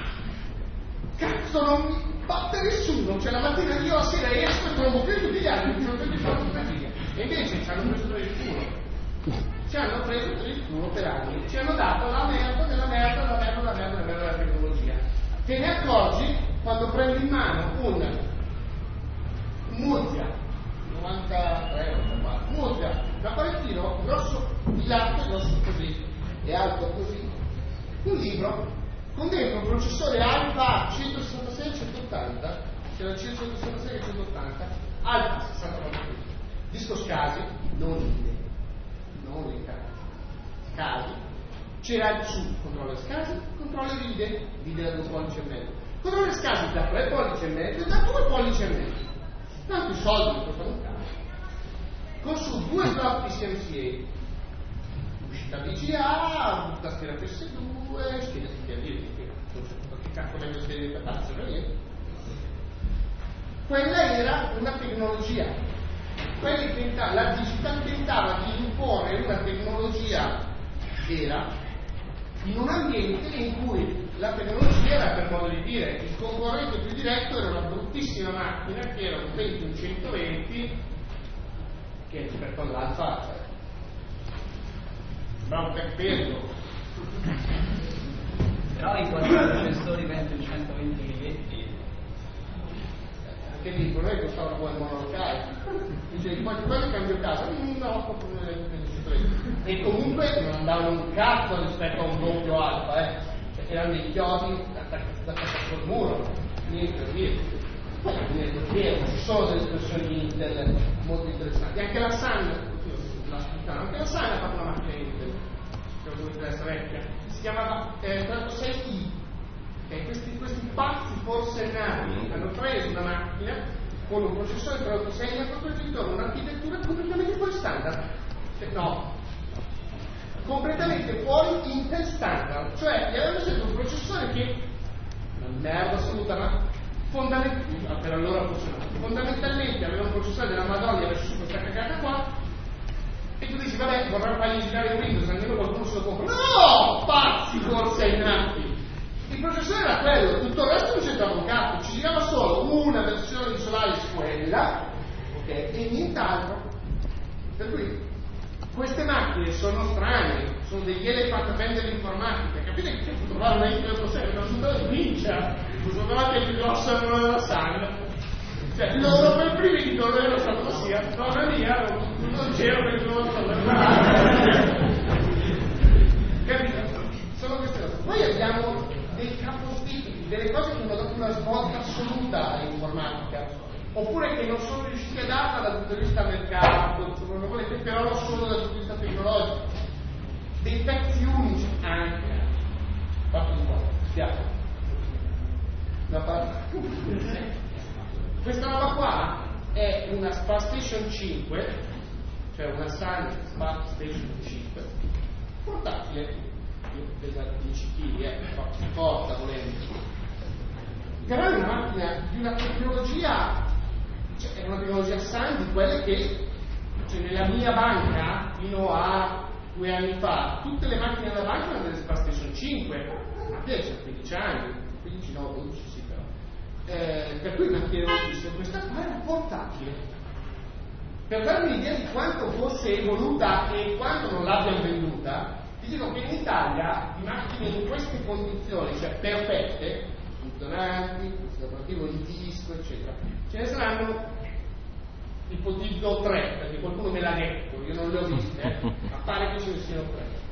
cazzo non mi batte nessuno, cioè la mattina io la sera esco e trovo più di tutti gli altri che sono 24 3 giga. E invece ci hanno preso per il culo. Ci hanno preso per il culo per anni. Ci hanno dato la merda della tecnologia. Te ne accorgi quando prendi in mano un Murcia 93 Murcia l'apparecchino grosso di latte, grosso così e alto così, un libro con dentro un processore Alpha 166-180, c'era 166 e 180, Alpha 64 disco SCSI, non i casi, c'era su controller SCSI, controller vide da 2 pollici e mezzo, controller SCSI da 3 pollici e mezzo e da 2 pollici e mezzo, tanto i soldi non costano un cazzo, con su 2 slot PCMCA, uscita VGA, tastiera PS2, scheda di chiarire, che cazzo meglio scheda di patazzo, non niente. Quella era una tecnologia. La Digital tentava di imporre una tecnologia vera in un ambiente in cui la tecnologia era, per modo di dire, il concorrente più diretto era una bruttissima macchina che era un Pentium 120 che rispetto all'Alfa sembrava un tech peso. Però i 4 processori Pentium 120 milivetti che lì per noi costavano come monolocali, dice quello cambio casa, no, e comunque non andavano un cazzo rispetto a un doppio alfa, cioè erano dei chiodi attaccati sul muro, niente per dire. Poi ci sono delle espressioni Intel molto interessanti, anche la Sun ha fatto una macchina Intel, che dovete essere vecchia, si chiamava 36i. Questi pazzi forsennati hanno preso una macchina con un processore 386 e hanno costruito intorno un'architettura completamente fuori standard. No, completamente fuori Intel standard. Cioè, gli avevano scelto un processore che una merda assoluta, ma per allora funzionava. Fondamentalmente aveva un processore della Madonna e aveva su questa cagata qua. E tu dici, vabbè, vorrà fargli girare Windows, almeno qualcuno se lo compra. No! Pazzi forsennati! Il processore era quello, tutto il resto non c'entrava un cazzo, ci girava solo una versione di Solaris, quella, ok, e nient'altro. Per cui queste macchine sono strane, sono degli elephant man dell'informatica, capite che c'è trovare una interprocessore, non sono da svincia, sono trovate il grosso errore della sangue. Cioè, loro per primi dicono che lo stato sia, donna mia, non c'ero per il loro capito? Sono queste cose. Poi abbiamo dei capostipiti, delle cose che hanno dato una svolta assoluta all'informatica, oppure che non sono riusciti a darla dal punto di vista mercato, non volete, però non solo dal punto di vista tecnologico. Dei pezzi unici anche. Fatto di qua, spiace. Una parte. Questa roba qua è una Space Station 5, cioè una Sun Space Station 5, portatile, pesa 10 kg, si porta volendo. Però è una macchina di una tecnologia, cioè è una tecnologia Sun di quelle che, cioè nella mia banca, fino a 2 anni fa, tutte le macchine della banca erano delle Space Station 5, adesso 15 anni, 15 no, 12 sì però. Per cui macchine velocissime, questa qua era portatile. Per darmi un'idea di quanto fosse evoluta e quanto non l'abbiano venduta, vi dico che in Italia di macchine in queste condizioni, cioè perfette, funzionanti, sistema operativo in disco, eccetera, ce ne saranno ipotizzo 3, perché qualcuno me l'ha detto, io non le ho viste, ma pare che ce ne siano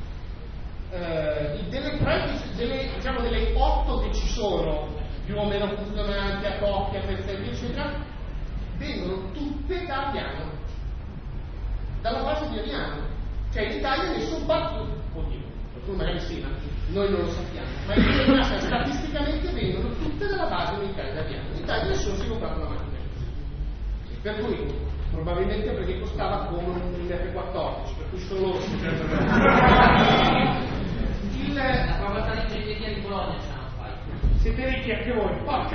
3. Delle 8 che ci sono, più o meno funzionanti, a coppia, a pezzetti, eccetera, vengono tutte da Aviano, dalla base di Aviano. Cioè in Italia nessun fatto, oddio, qualcuno magari sì, ma noi non lo sappiamo, ma in Italia statisticamente vengono tutte dalla base militare di Aviano. In Italia nessuno si è comprato una macchina. Per cui, probabilmente perché costava come un F14, per cui solo loro si la probabilità di ingegneria di Bologna c'è una fai. siete ricchi anche voi, porca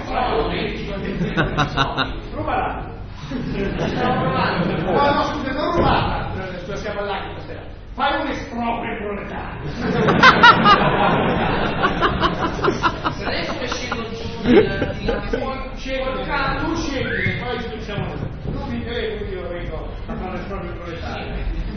rubala. Stiamo provando. No, scusa, non rubata, siamo all'acqua stasera. Fai un esproprio proletario. Adesso che scendo giù tu scegli, poi diciamo non vi credo che io vengo a fare l'esproprio proletario.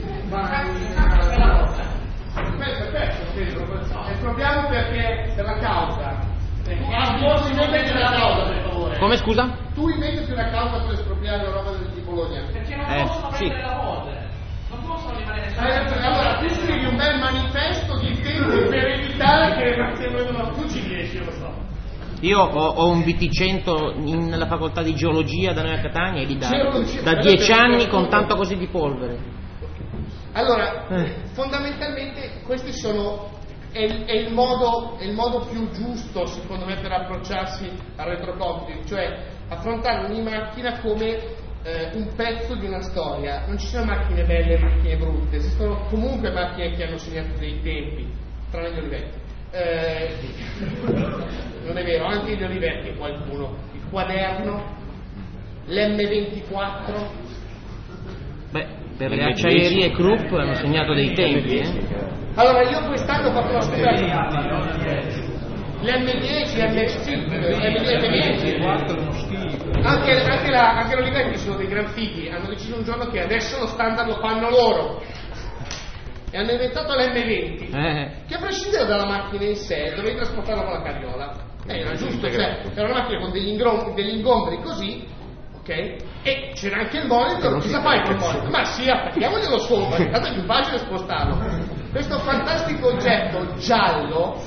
Aspetta, espropriamo perché per la causa. Forse inventati una causa, per favore. Come, scusa? Tu inventati una causa per espropriare la roba di Bologna. Perché non possono prendere la polvere. Non possono rimanere Allora, tu scrivi un bel manifesto di tempo per evitare che le macchine vengono. Tu ci riesci, lo so. Io ho un VT100 nella facoltà di geologia da noi a Catania e li dà da 10 anni con tanto così di polvere. Allora, fondamentalmente questi sono è il modo più giusto secondo me per approcciarsi al retrocomputing, cioè affrontare ogni macchina come un pezzo di una storia. Non ci sono macchine belle e macchine brutte, esistono comunque macchine che hanno segnato dei tempi, tranne gli Olivetti. Non è vero, anche gli Olivetti qualcuno, il quaderno, l'M24. Beh, per le acciaierie Krupp hanno segnato dei tempi, Allora io quest'anno ho fatto una scoperta. L'M10, l'M10, anche l'Olivetti sono dei gran fighi, hanno deciso un giorno che adesso lo standard lo fanno loro e hanno inventato l'M20 che a prescindere dalla macchina in sé dovevi trasportarla con la carriola, era giusto, cioè era una macchina con degli ingombri così, ok? E c'era anche il monitor, cosa fai col monitor? Ma sì, attacchiamoglielo sopra, intanto è più facile spostarlo. Questo fantastico oggetto giallo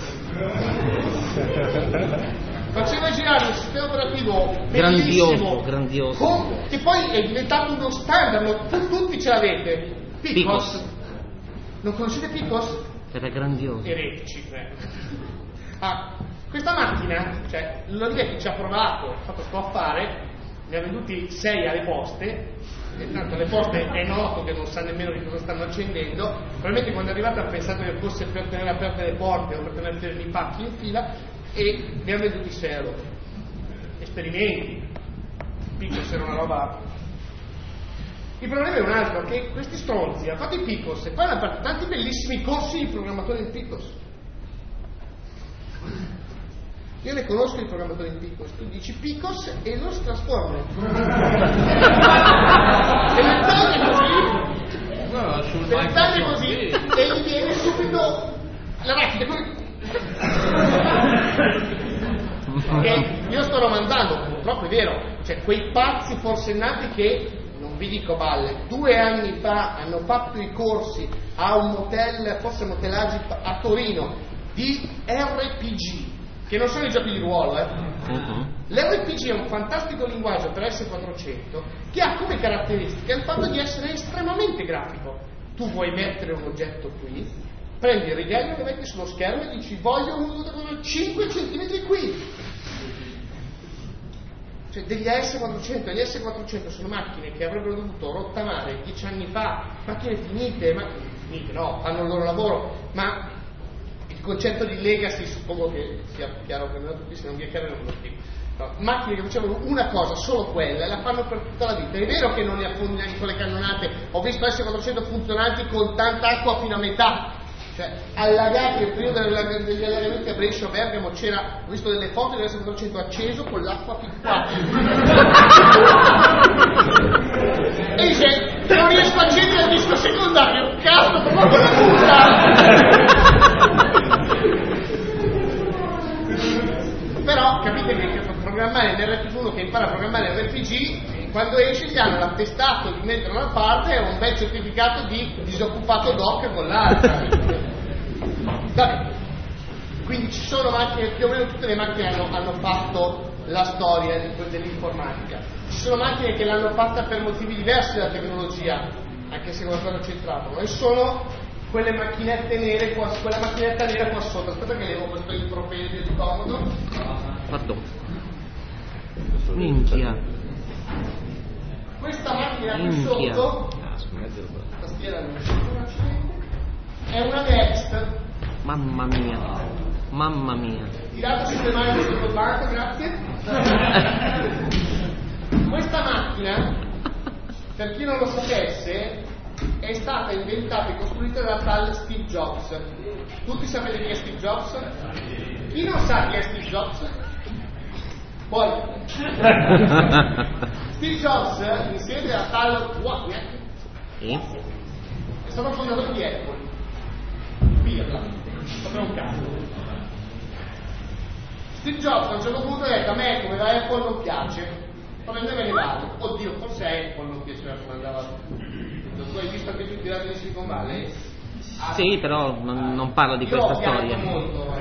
faceva girare un sistema operativo bellissimo, grandioso. che poi è diventato uno standard, tutti ce l'avete. Picos. Non conoscete Picos? Era grandioso. Eretici. Questa macchina, cioè l'Olivetti ci ha provato, ha fatto sto affare, ne ha venduti 6 alle poste, e tanto le poste è noto che non sa nemmeno di cosa stanno accendendo, probabilmente quando è arrivato ha pensato che fosse per tenere aperte le porte o per tenere i pacchi in fila, e ne ha venduti 6 euro. Esperimenti, Picos era una roba. Il problema è un altro, che questi stronzi hanno fatto i Picos e poi hanno fatto tanti bellissimi corsi di programmatori di Picos. Io ne conosco i programmatori in Picos, tu dici Picos e lo si trasforma. E le tagli così e gli viene subito la macchina. Io sto romandando, purtroppo è vero, cioè quei pazzi forsennati che, non vi dico balle, 2 anni fa hanno fatto i corsi a un motel, forse Motelaggi a Torino, di RPG, che non sono i giochi di ruolo, L'RPG è un fantastico linguaggio per S400 che ha come caratteristica il fatto di essere estremamente grafico. Tu vuoi mettere un oggetto qui, prendi il righello, lo metti sullo schermo e dici voglio un 5 cm qui. Cioè degli AS400 e gli S400 sono macchine che avrebbero dovuto rottamare 10 anni fa, macchine finite no, fanno il loro lavoro, ma il concetto di legacy suppongo che sia chiaro per noi tutti, se non vi è chiaro non lo spiego. No, macchine che facevano una cosa, solo quella, e la fanno per tutta la vita. È vero che non li affondi neanche con le cannonate, ho visto S400 funzionanti con tanta acqua fino a metà, cioè allagati nel periodo degli allagamenti a Brescia o Bergamo ho visto delle foto di S400 acceso con l'acqua ficcata. E dice, non riesco a accendere il disco secondario, cazzo, proprio la puta! Però capite che programmare l'RPG, uno che impara a programmare l'RPG, quando esce gli hanno l'attestato di metterlo da parte e un bel certificato di disoccupato doc con l'altra. Vabbè. Quindi ci sono macchine, più o meno tutte le macchine hanno fatto la storia dell'informatica. Ci sono macchine che l'hanno fatta per motivi diversi dalla tecnologia, anche se qualcosa c'entrato, e sono quelle macchinette nere qua, quella macchinetta nera qua sotto. Aspetta che levo questo impropedio di comodo. Pardon. Minchia. Questa macchina qui sotto, tastiera è una Next. Mamma mia. Tirato sulle mani sul banco, grazie. Questa macchina, per chi non lo sapesse, è stata inventata e costruita da tal Steve Jobs. Tutti sapete chi è Steve Jobs? Chi non sa chi è Steve Jobs? Poi Steve Jobs, insieme a tal Wozniak, è stato fondatore di Apple. Pirla, proprio un caso. Steve Jobs a un certo punto ha detto: a me come da Apple non piace, prende me ne vado. Oddio, forse Apple non piaceva come andava. Tu hai visto che tutti i dati di Silicon Valley? Sì, però non parlo di questa storia. Molto.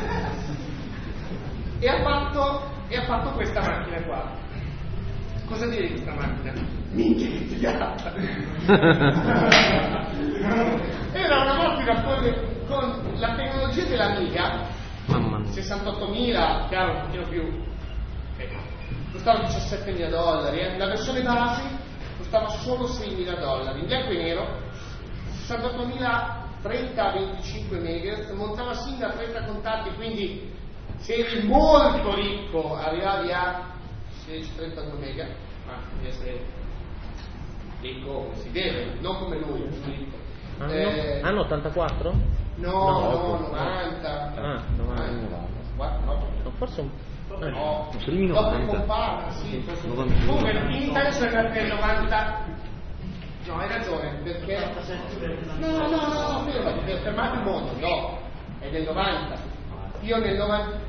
E ha fatto questa macchina qua. Cosa dire di questa macchina? Minchia che figata! Era una macchina con la tecnologia dell'Amiga, 68.000, chiaro, un pochino più, costava $17.000, la versione base costava solo $6.000, in bianco e nero, 68.000, 30-25 MHz, montava sin da 30 contatti, quindi se eri molto ricco arrivavi a 16-32 mega, ma devi essere ricco come si deve, non come lui, ricco. Hanno 84? No, 90. Ah, 90. Forse un... No, primi 90. Compara, sì, comunque in Italia sono arrivati nel 90. No, hai ragione, perché no, fermate il mondo, no, è del 90. Io nel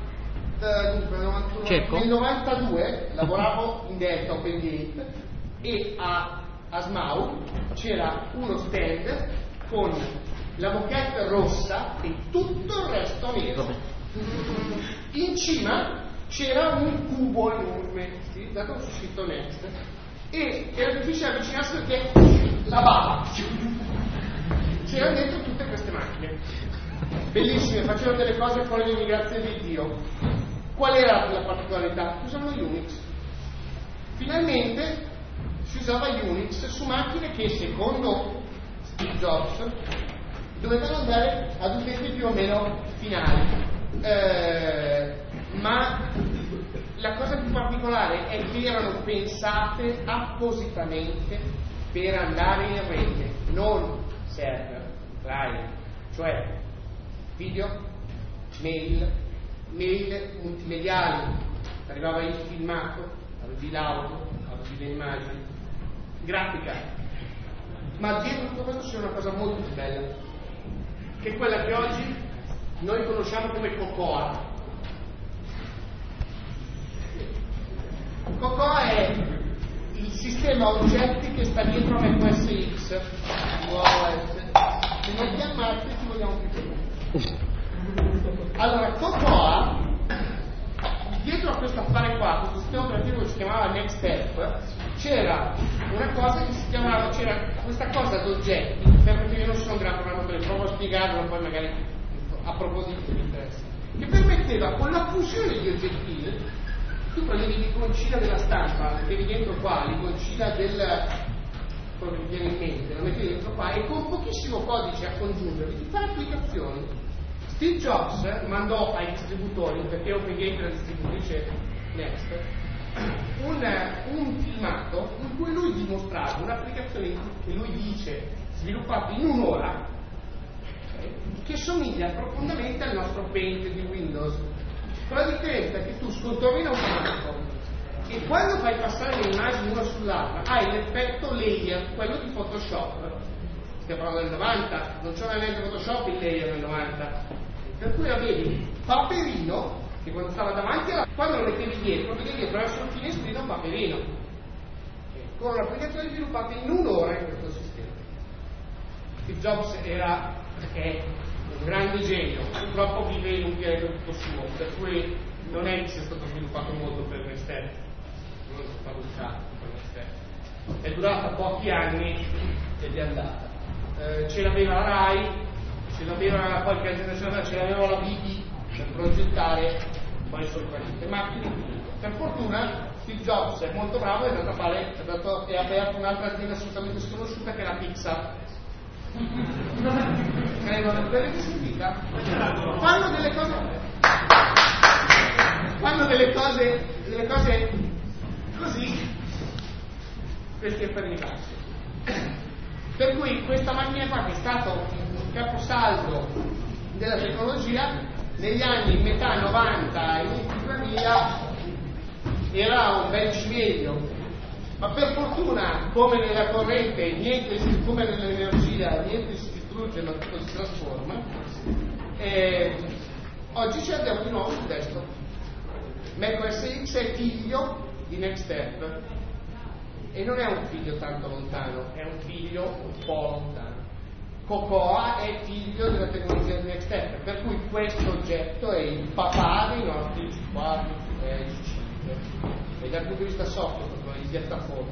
92 lavoravo in Delta Open Gate e a Smau c'era uno stand con la moquette rossa e tutto il resto nero. In cima c'era un cubo enorme, sì, dato su scritto Next, e era difficile avvicinarsi perché la bava. C'erano dentro tutte queste macchine bellissime, facevano delle cose fuori l'immigrazione di Dio. Qual era la particolarità? Usavano Unix. Finalmente si usava Unix su macchine che secondo Steve Jobs dovevano andare ad utenti più o meno finali, ma la cosa più particolare è che erano pensate appositamente per andare in rete, non server, client, cioè video, mail, mail multimediali, arrivava il filmato, avevi l'audio, avevi le immagini, grafica. Ma dietro tutto questo c'è una cosa molto più bella, che è quella che oggi noi conosciamo come Cocoa. Cocoa è il sistema oggetti che sta dietro a MacOS X, se non ti ammazzi ti vogliamo più bene. Allora, Cocoa, dietro a questo affare qua, questo sistema operativo che si chiamava Next Step, c'era una cosa che si chiamava, c'era questa cosa d'oggetti, perché io non sono un gran programmatore, provo a spiegarlo, poi magari approfondito mi interessa, che permetteva con la fusione di oggettini, tu prendevi l'iconcina della stampa, mettevi dentro qua l'iconcina del quello che ti viene in mente, lo mettevi dentro qua e con pochissimo codice a congiungerli ti fare applicazioni. Steve Jobs mandò ai distributori, perché OpenGate era distributrice Next, un filmato in cui lui dimostrava un'applicazione che lui dice sviluppata in un'ora, che somiglia profondamente al nostro Paint di Windows, con la differenza che tu scontorni in automatico e quando fai passare le immagini una sull'altra hai l'effetto layer, quello di Photoshop. Stiamo parlando del 90, non c'era neanche Photoshop il layer nel 90, per cui avevi Paperino che quando stava davanti quando lo mettevi dietro, perché dietro era sul finestrino Paperino, con un'applicazione sviluppata in un'ora in questo sistema. Steve Jobs è un grande genio, purtroppo vive in un pianeta tutto suo, per cui non è che sia stato sviluppato molto per Next Step, non è stato usato per Next Step, è durata pochi anni ed è andata. Ce l'aveva la RAI, ce l'aveva qualche azienda, ce l'aveva la BB per progettare, poi sono partite macchine. Per fortuna Steve Jobs è molto bravo e è andato a fare, e ha aperto un'altra azienda assolutamente sconosciuta che è la Pixar. Credo per che significa? Fanno delle cose così perché per rilascio. Per cui questa macchina qua, che è stato un caposaldo della tecnologia, negli anni metà 90 e inizio 2000 era un bel cimelio, ma per fortuna, come nella corrente, come nell'energia, niente si distrugge ma tutto si trasforma, oggi ci andiamo di nuovo sul desktop. macOS X è figlio di Next Step e non è un figlio tanto lontano, è un figlio un po' lontano. Cocoa è figlio della tecnologia di Next Step, per cui questo oggetto è il papà dei nostri G4, G5 e dal punto di vista software, di piattaforma.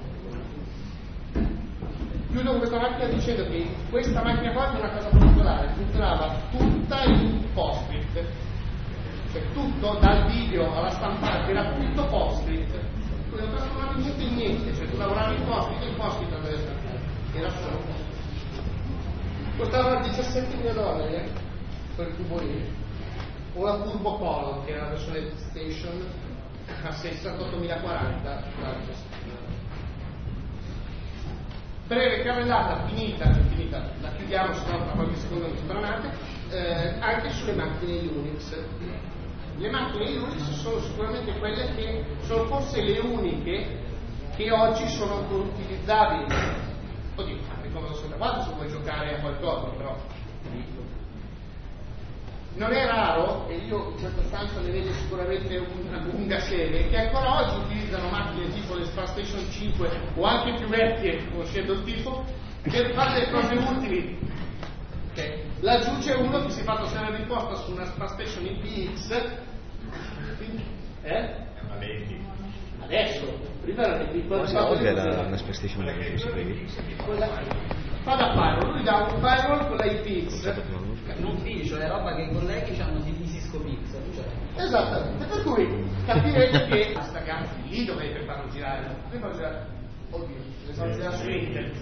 Chiudo questa macchina dicendo che questa macchina qua è una cosa particolare, funzionava tutta in PostScript, cioè tutto dal video alla stampante era tutto PostScript, non trasformavi niente in niente, cioè tu lavoravi in PostScript e il PostScript andava stampato, era solo PostScript. Costava $17.000 per il tubo lì, o la Turbo Color che era la versione Station a 68.040. Breve carrellata finita, la chiudiamo se no tra qualche secondo mi sbranate, anche sulle macchine Unix. Le macchine Unix sono sicuramente quelle che sono forse le uniche che oggi sono ancora utilizzabili. Oddio, anche come lo sono fatto se vuoi giocare a qualcosa, però non è raro, e io in questa stanza ne vedo sicuramente una lunga serie, che ancora oggi utilizzano macchine tipo le StarStation 5 o anche più vecchie, conoscendo il tipo, per fare le cose utili. Okay. Laggiù c'è uno che si è fatto segnare risposta su una StarStation IPX. Una 20. Adesso, prima era di piccolo. Era una StarStation 20. Fa da firewall, lui dà un firewall con la IPX. Non finisce, cioè roba che i colleghi hanno di Cisco Pixel, cioè. Esattamente, per cui capirete che questa gamma lì dovete farlo girare. Oddio, le farlo girare su Intel.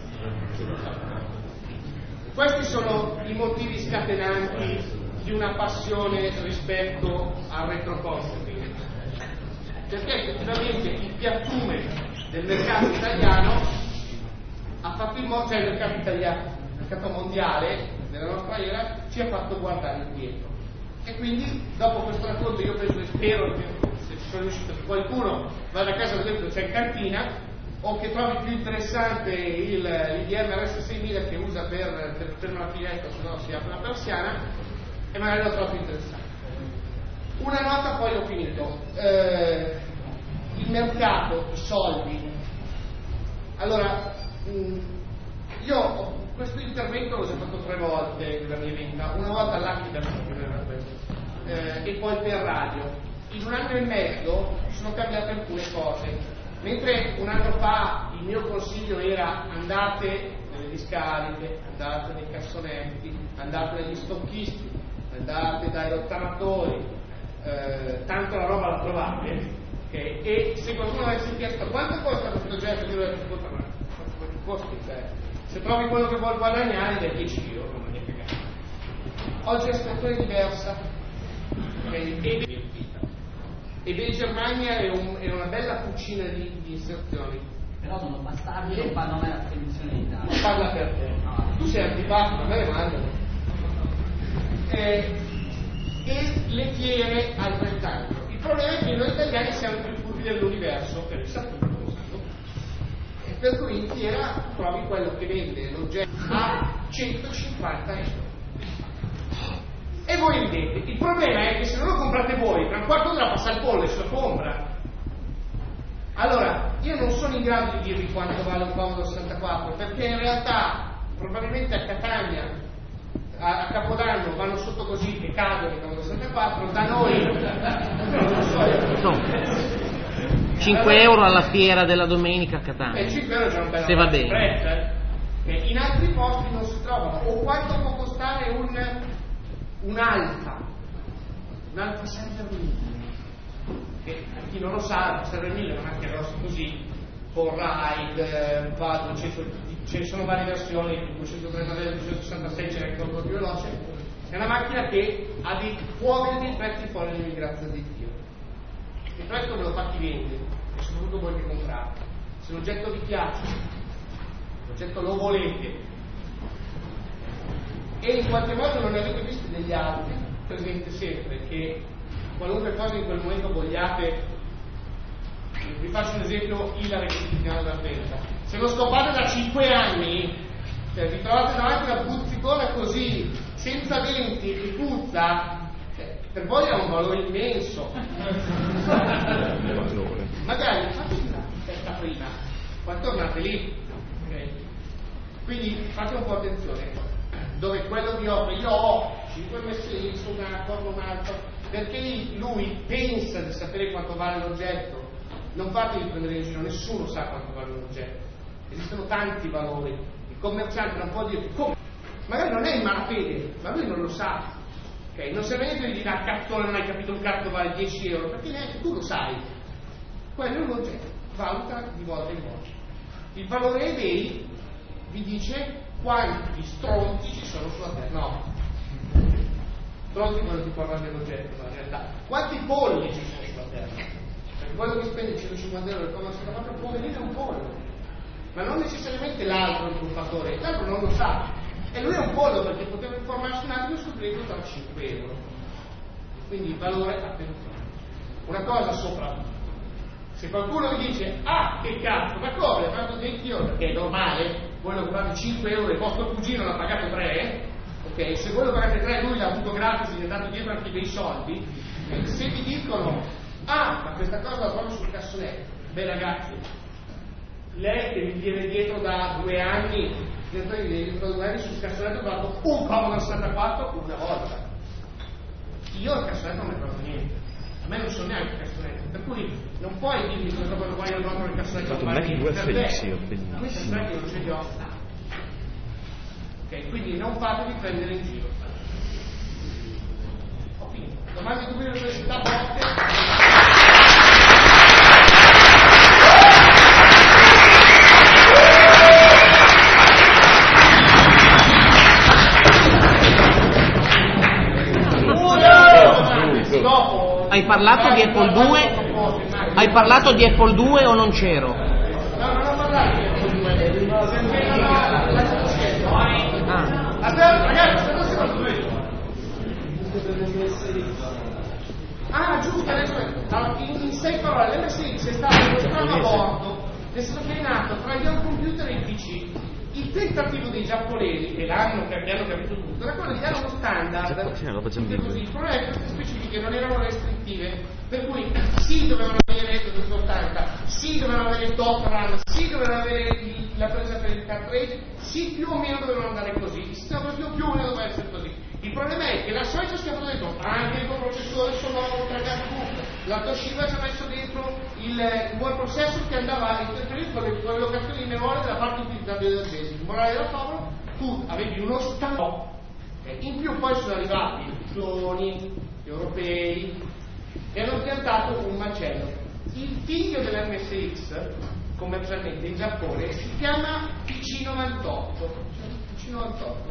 Questi sono i motivi scatenanti di una passione rispetto al retrocomputing, perché effettivamente il piattume del mercato italiano ha fatto in modo, cioè il mercato italiano, il mercato mondiale della nostra era, ci ha fatto guardare indietro. E quindi dopo questo racconto io penso e spero che se ci sono riuscito che qualcuno vada a casa, ad esempio c'è in cantina, o che trovi più interessante il DDM RS6000 che usa per una finestra, se no si apre la persiana, e magari lo trovo più interessante. Una nota, poi ho finito. Il mercato, i soldi. Allora, io questo intervento l'ho già fatto 3 volte nella mia vita, una volta all'Aquila e poi per radio. In un anno e mezzo sono cambiate alcune cose. Mentre un anno fa il mio consiglio era andate nelle discariche, andate nei cassonetti, andate negli stocchisti, andate dai rottamatori, tanto la roba la trovate, okay? E se qualcuno avesse chiesto quanto costa questo oggetto, io avrei detto quanto costa, cioè, se trovi quello che vuoi guadagnare da 10 euro, non è cagato. Oggi la situazione è diversa, okay? E Germania è una bella cucina di inserzioni. Però sono bastardi e fanno mai l'attenzione in Italia. Non parla per te. No. Tu sei antipatico, a me le mandano. E le fiere altrettanto. Il problema è che noi italiani siamo più furbi dell'universo, per il saputo, e per cui in fiera trovi quello che vende l'oggetto a 150 euro. E voi ridete. Il problema è che se non lo comprate voi, tra un quarto d'ora passa il pollo e se lo compra. Allora, io non sono in grado di dirvi quanto vale un Commodore 64, perché in realtà probabilmente a Catania a Capodanno vanno sotto così che cadono i Commodore 64, da noi non lo so. 5 euro alla fiera della domenica a Catania. 5 euro c'è un bel se va bene. prezzo, in altri posti non si trovano. O quanto può costare un'alfa Server 1000, che a chi non lo sa, Server 1000 non è anche grosso così, con RAID, ce ne sono varie versioni, il 239 e il 266 c'è anche quello più veloce. È una macchina che può avere dei prezzi fuori di grazie a Dio. Il prezzo me lo fa chi vende, e soprattutto voi che comprate. Se l'oggetto vi piace, l'oggetto lo volete, e in qualche modo non ne avete visto degli altri, presente sempre che qualunque cosa in quel momento vogliate. Vi faccio un esempio ilare che si chiama da testa. Se lo scopate da 5 anni, cioè vi trovate davanti una buzzicona così, senza denti, che puzza, per voi ha un valore immenso. Magari fate una testa prima, poi tornate lì, okay? Quindi fate un po' attenzione. Dove quello vi offre, io ho 5 messaggi su una cosa o un'altra, perché lui pensa di sapere quanto vale l'oggetto. Non fatevi prendere in giro, nessuno sa quanto vale un oggetto. Esistono tanti valori. Il commerciante non può dire come. Magari non è in malafede, ma lui non lo sa. Okay? Non serve niente di dire a cazzone non hai capito un cazzo vale 10 euro, perché neanche tu lo sai. Quello è un oggetto, valuta di volta in volta. Il valore eBay vi dice quanti stronzi ci sono sulla terra. No. Stronzi quello che parla dell'oggetto, ma in realtà. Quanti polli ci sono sulla terra? Perché quello che spende 150 euro per Commodore 64 può venire un pollo. Ma non necessariamente l'altro il truffatore, l'altro non lo sa. E lui è un pollo perché poteva informarsi un attimo sul prezzo da 5 euro. Quindi il valore, attenzione. Una cosa sopra. Se qualcuno vi dice, ah che cazzo, ma come? Hai pagato 20 euro? Perché è normale, voi lo pagate 5 euro e il vostro cugino l'ha pagato 3, ok? Se voi lo pagate 3 lui l'ha avuto gratis, gli è dato dietro anche dei soldi, se vi dicono, ah, ma questa cosa la trovo sul cassonetto, beh ragazzi, lei che mi viene dietro da 2 anni, sul cassonetto ho dato un Commodore 64 una volta. Io al cassonetto non ne trovo niente. A me non so neanche il cassonetto, per cui non puoi dirmi cosa quello vuoi il nostro cassonetto per te. Questi non che non ce li ho. Ok, quindi non fatevi prendere in giro. Ho finito. Domande, dubbi, università, botte. Hai parlato di Apple 2? Hai parlato di Apple 2 o non c'ero? No, non ho parlato di Apple 2. La successione. Ragazzi, se non si va Ah, giusto, adesso in 6 parole, l'MSX è stato uno strano aborto, è stato nato tra gli home computer e i PC. Il tentativo dei giapponesi, che hanno capito tutto, era quello di dare uno standard. Così, il problema è che queste specifiche non erano restrittive, per cui sì dovevano avere 280, sì dovevano avere il top run, sì dovevano avere la presa per il cartridge, sì più o meno dovevano andare così, il sistema operativo più o meno doveva essere così. Il problema è che la Sony ci ha fatto dentro anche il processore sonoro 3 boot, la Toshiba ci ha messo dentro il word processor che andava a interferire con le locazioni di memoria della parte utilizzabile del basic. Morale della favola, tu avevi uno stallo, in più poi sono arrivati i cloni europei e hanno piantato un macello. Il figlio dell'MSX, commercialmente in Giappone, si chiama PC98. PC98.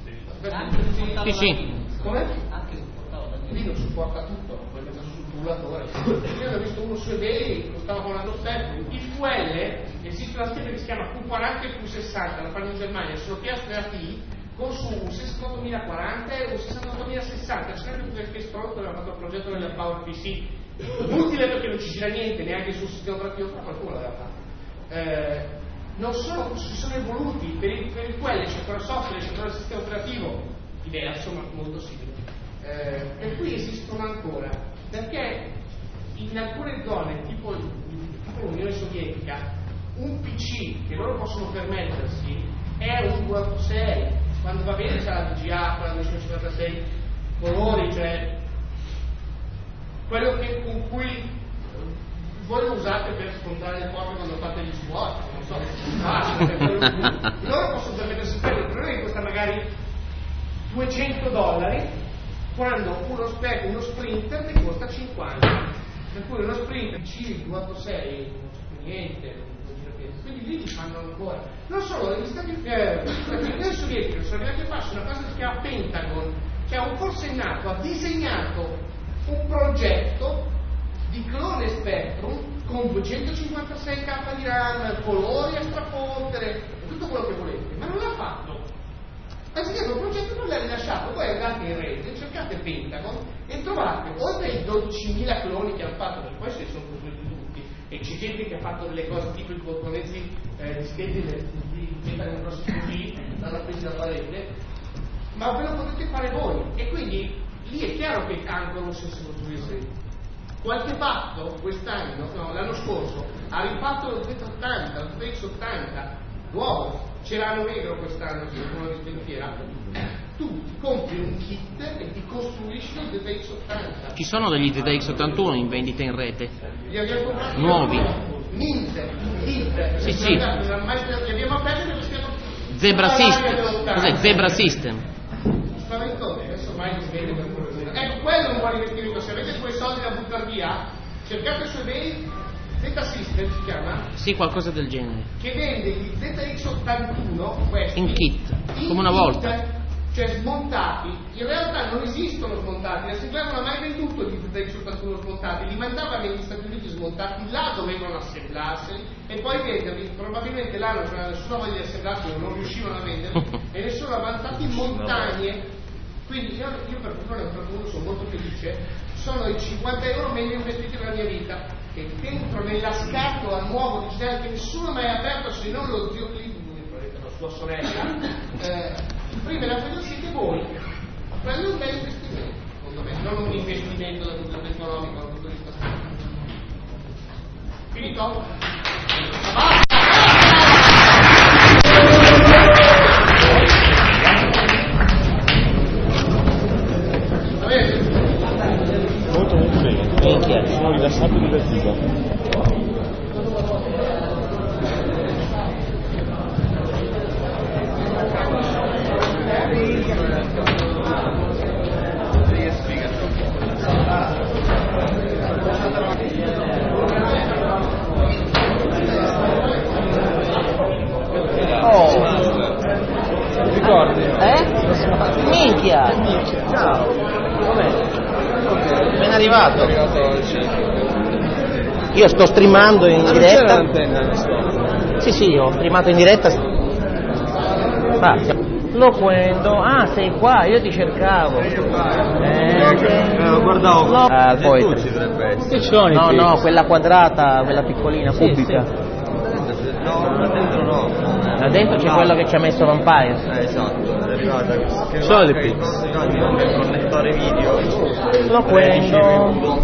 Sì. Come? Lì non supporta tutto, poi messo sul emulatore. Io ho visto uno su eBay, costava con l'anno stesso. Il QL, esiste una scheda che si chiama Q40 e Q60, la fanno in Germania, sono PS3AT, con su un 68040 e un 68060, c'è anche perché Strollo aveva fatto il progetto della Power PC. Utile perché non ci gira niente, neanche sul sistema operativo, però qualcuno l'aveva fatto. Non sono, si sono evoluti, per il quale c'è ancora software, c'è ancora il sistema operativo diverso ma molto simile, per cui esistono ancora, perché in alcune zone tipo l'Unione Sovietica un PC che loro possono permettersi è un 286, quando va bene c'è la VGA, quella 256 colori, cioè quello con cui voi lo usate per scontare le porte quando fate gli svuoti, non so, loro possono permettersi quello, il problema è che costa magari $200 quando uno Sprinter ne costa 50, per cui uno Sprinter C286 non c'è più niente, quindi lì ci fanno ancora. Non solo, negli Stati Uniti sovietici sono arrivati a farsi una cosa che si chiama Pentagon, che ha un forsennato, ha disegnato un progetto di clone Spectrum con 256k di RAM, colori a strafottere, tutto quello che volete, ma non l'ha fatto. Ha disegnato un progetto e non l'ha rilasciato. Poi andate in rete, cercate Pentagon e trovate oltre ai 12.000 cloni che hanno fatto, perché poi se ne sono costruiti tutti, e c'è gente che ha fatto delle cose tipo i componenti dischetti di Pentagon grossi così, l'hanno presi dalla rete, ma ve lo potete fare voi. E quindi lì è chiaro che ancora un senso costruirsi. Qualche fatto quest'anno, no, l'anno scorso, ha rifatto lo Z80, lo ZX80, nuovo, ce l'hanno negro quest'anno, che non lo visto in fiera. Tu ti compri un kit e ti costruisci il ZX80. Ci sono degli ZX81 in vendita in rete? Li abbiamo comprati nuovi. Niente, Hit. Sì. Li abbiamo aperti perché si chiamano Zebra System. Cos'è? Zebra System. Spaventoso, adesso ormai si vede per quello. Ecco, quello è un buon investimento. Se avete quei soldi da buttare via, cercate su eBay Zeta System si chiama? Sì, qualcosa del genere. Che vende gli ZX81 questi in kit, come una volta. Cioè smontati. In realtà non esistono smontati, la Sinclair non ha mai venduto gli ZX81 smontati, li mandava negli Stati Uniti smontati, là dovevano assemblarseli e poi venderli. Probabilmente là non c'era nessuna voglia di assemblarli, non riuscivano a venderli e ne sono avanzati in montagne. Quindi io per fortuna sono molto felice, sono i 50 euro meglio investiti nella mia vita, che dentro nella scatola nuovo digitale che nessuno mai ha aperto se non lo zio Clint, la sua sorella, prima la voglio siete voi, quello è un bel investimento, secondo me, non un investimento dal punto di vista economico, dal punto di vista finito? Molto bene. Sono rilassato e divertito. Ricordi? Minchia! Ciao! Com'è? Ben arrivato. Io sto streamando in diretta. Sì, ho streamato in diretta. Lo quento. Ah, sei qua, io ti cercavo. Lo guardavo. Poi. Che sono? No, quella quadrata, quella piccolina, cubica. No, dentro no. Là dentro c'è quello che ci ha messo Vampire. Esatto. Solipix. Il connettore video. Lo quento.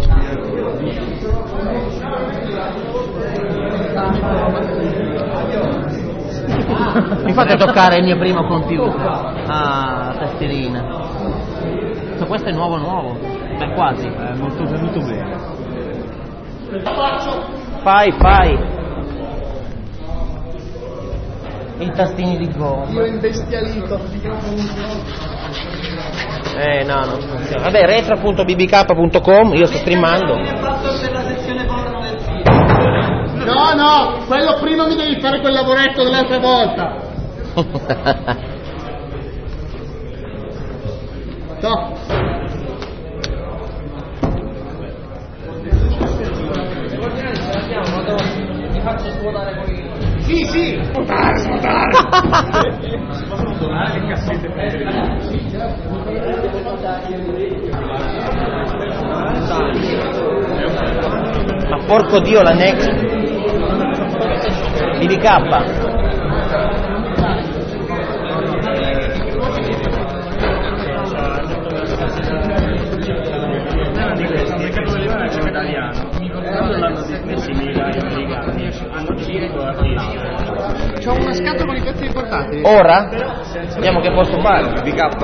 Mi fate toccare il mio primo computer. Ah, tastierina. Questo è nuovo. Beh, quasi. È molto venuto bene. Fai. I tastini di gomma. Io imbestialito. No, non funziona. Vabbè, retro.bbk.com, io sto streamando. No, quello prima mi devi fare quel lavoretto dell'altra volta. No. Ti faccio svuotare poi. Sì. Svuotare. Che cassette Ma porco Dio, la Next BBK. Quando l'hanno dismessi i americani hanno girato a C'ho una scatola con i pezzi importati. Ora? Vediamo che posso fare. BK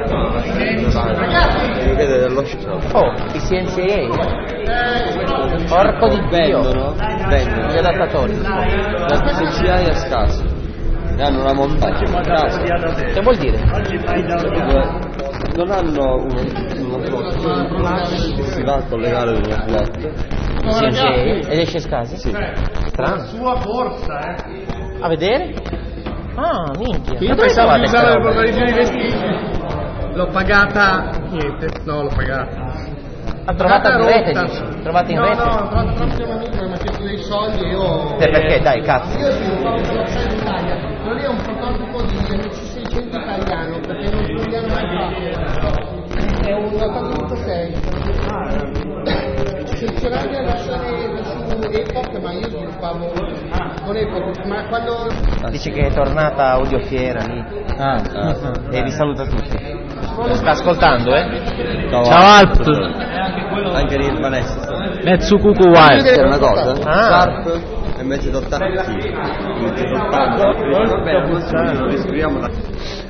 Oh, i CNCA. Porco di Dio. vendono Gli adattatori. da centinaia a scasso e hanno una montagna in casa. Che vuol dire? Non hanno uno slot che si va a collegare con uno slot. CNCA ed esce scasi? Sì. Strano. Sua borsa, A vedere? Ah, minchia. Io Ma dove pensavo trovate di sta usare la roba? provvisione di vestiti. L'ho pagata. Niente, no, l'ho pagata. Ha trovato in rete, rotta. dici? Trovate in no, rete? No, ho trovato tramite un amico che mi ha chiesto dei soldi e io. Perché? Dai, cazzo. Io sviluppavo un prototipo in Italia. Non è un prototipo di MC600 italiano, perché non li hanno mai fatto. È un 4.6. Funzionale alla versione su Epoch, ma io sviluppavo con Epoch, ma quando. Dice che è tornata Audiofiera lì. E vi saluta tutti. Sta ascoltando, Ciao Alp. Anche di Vanessa. Metsukuku C'è una cosa? Ah. Sharp e invece d'80. Sì. Invece d'80. Vabbè, non riscriviamo la.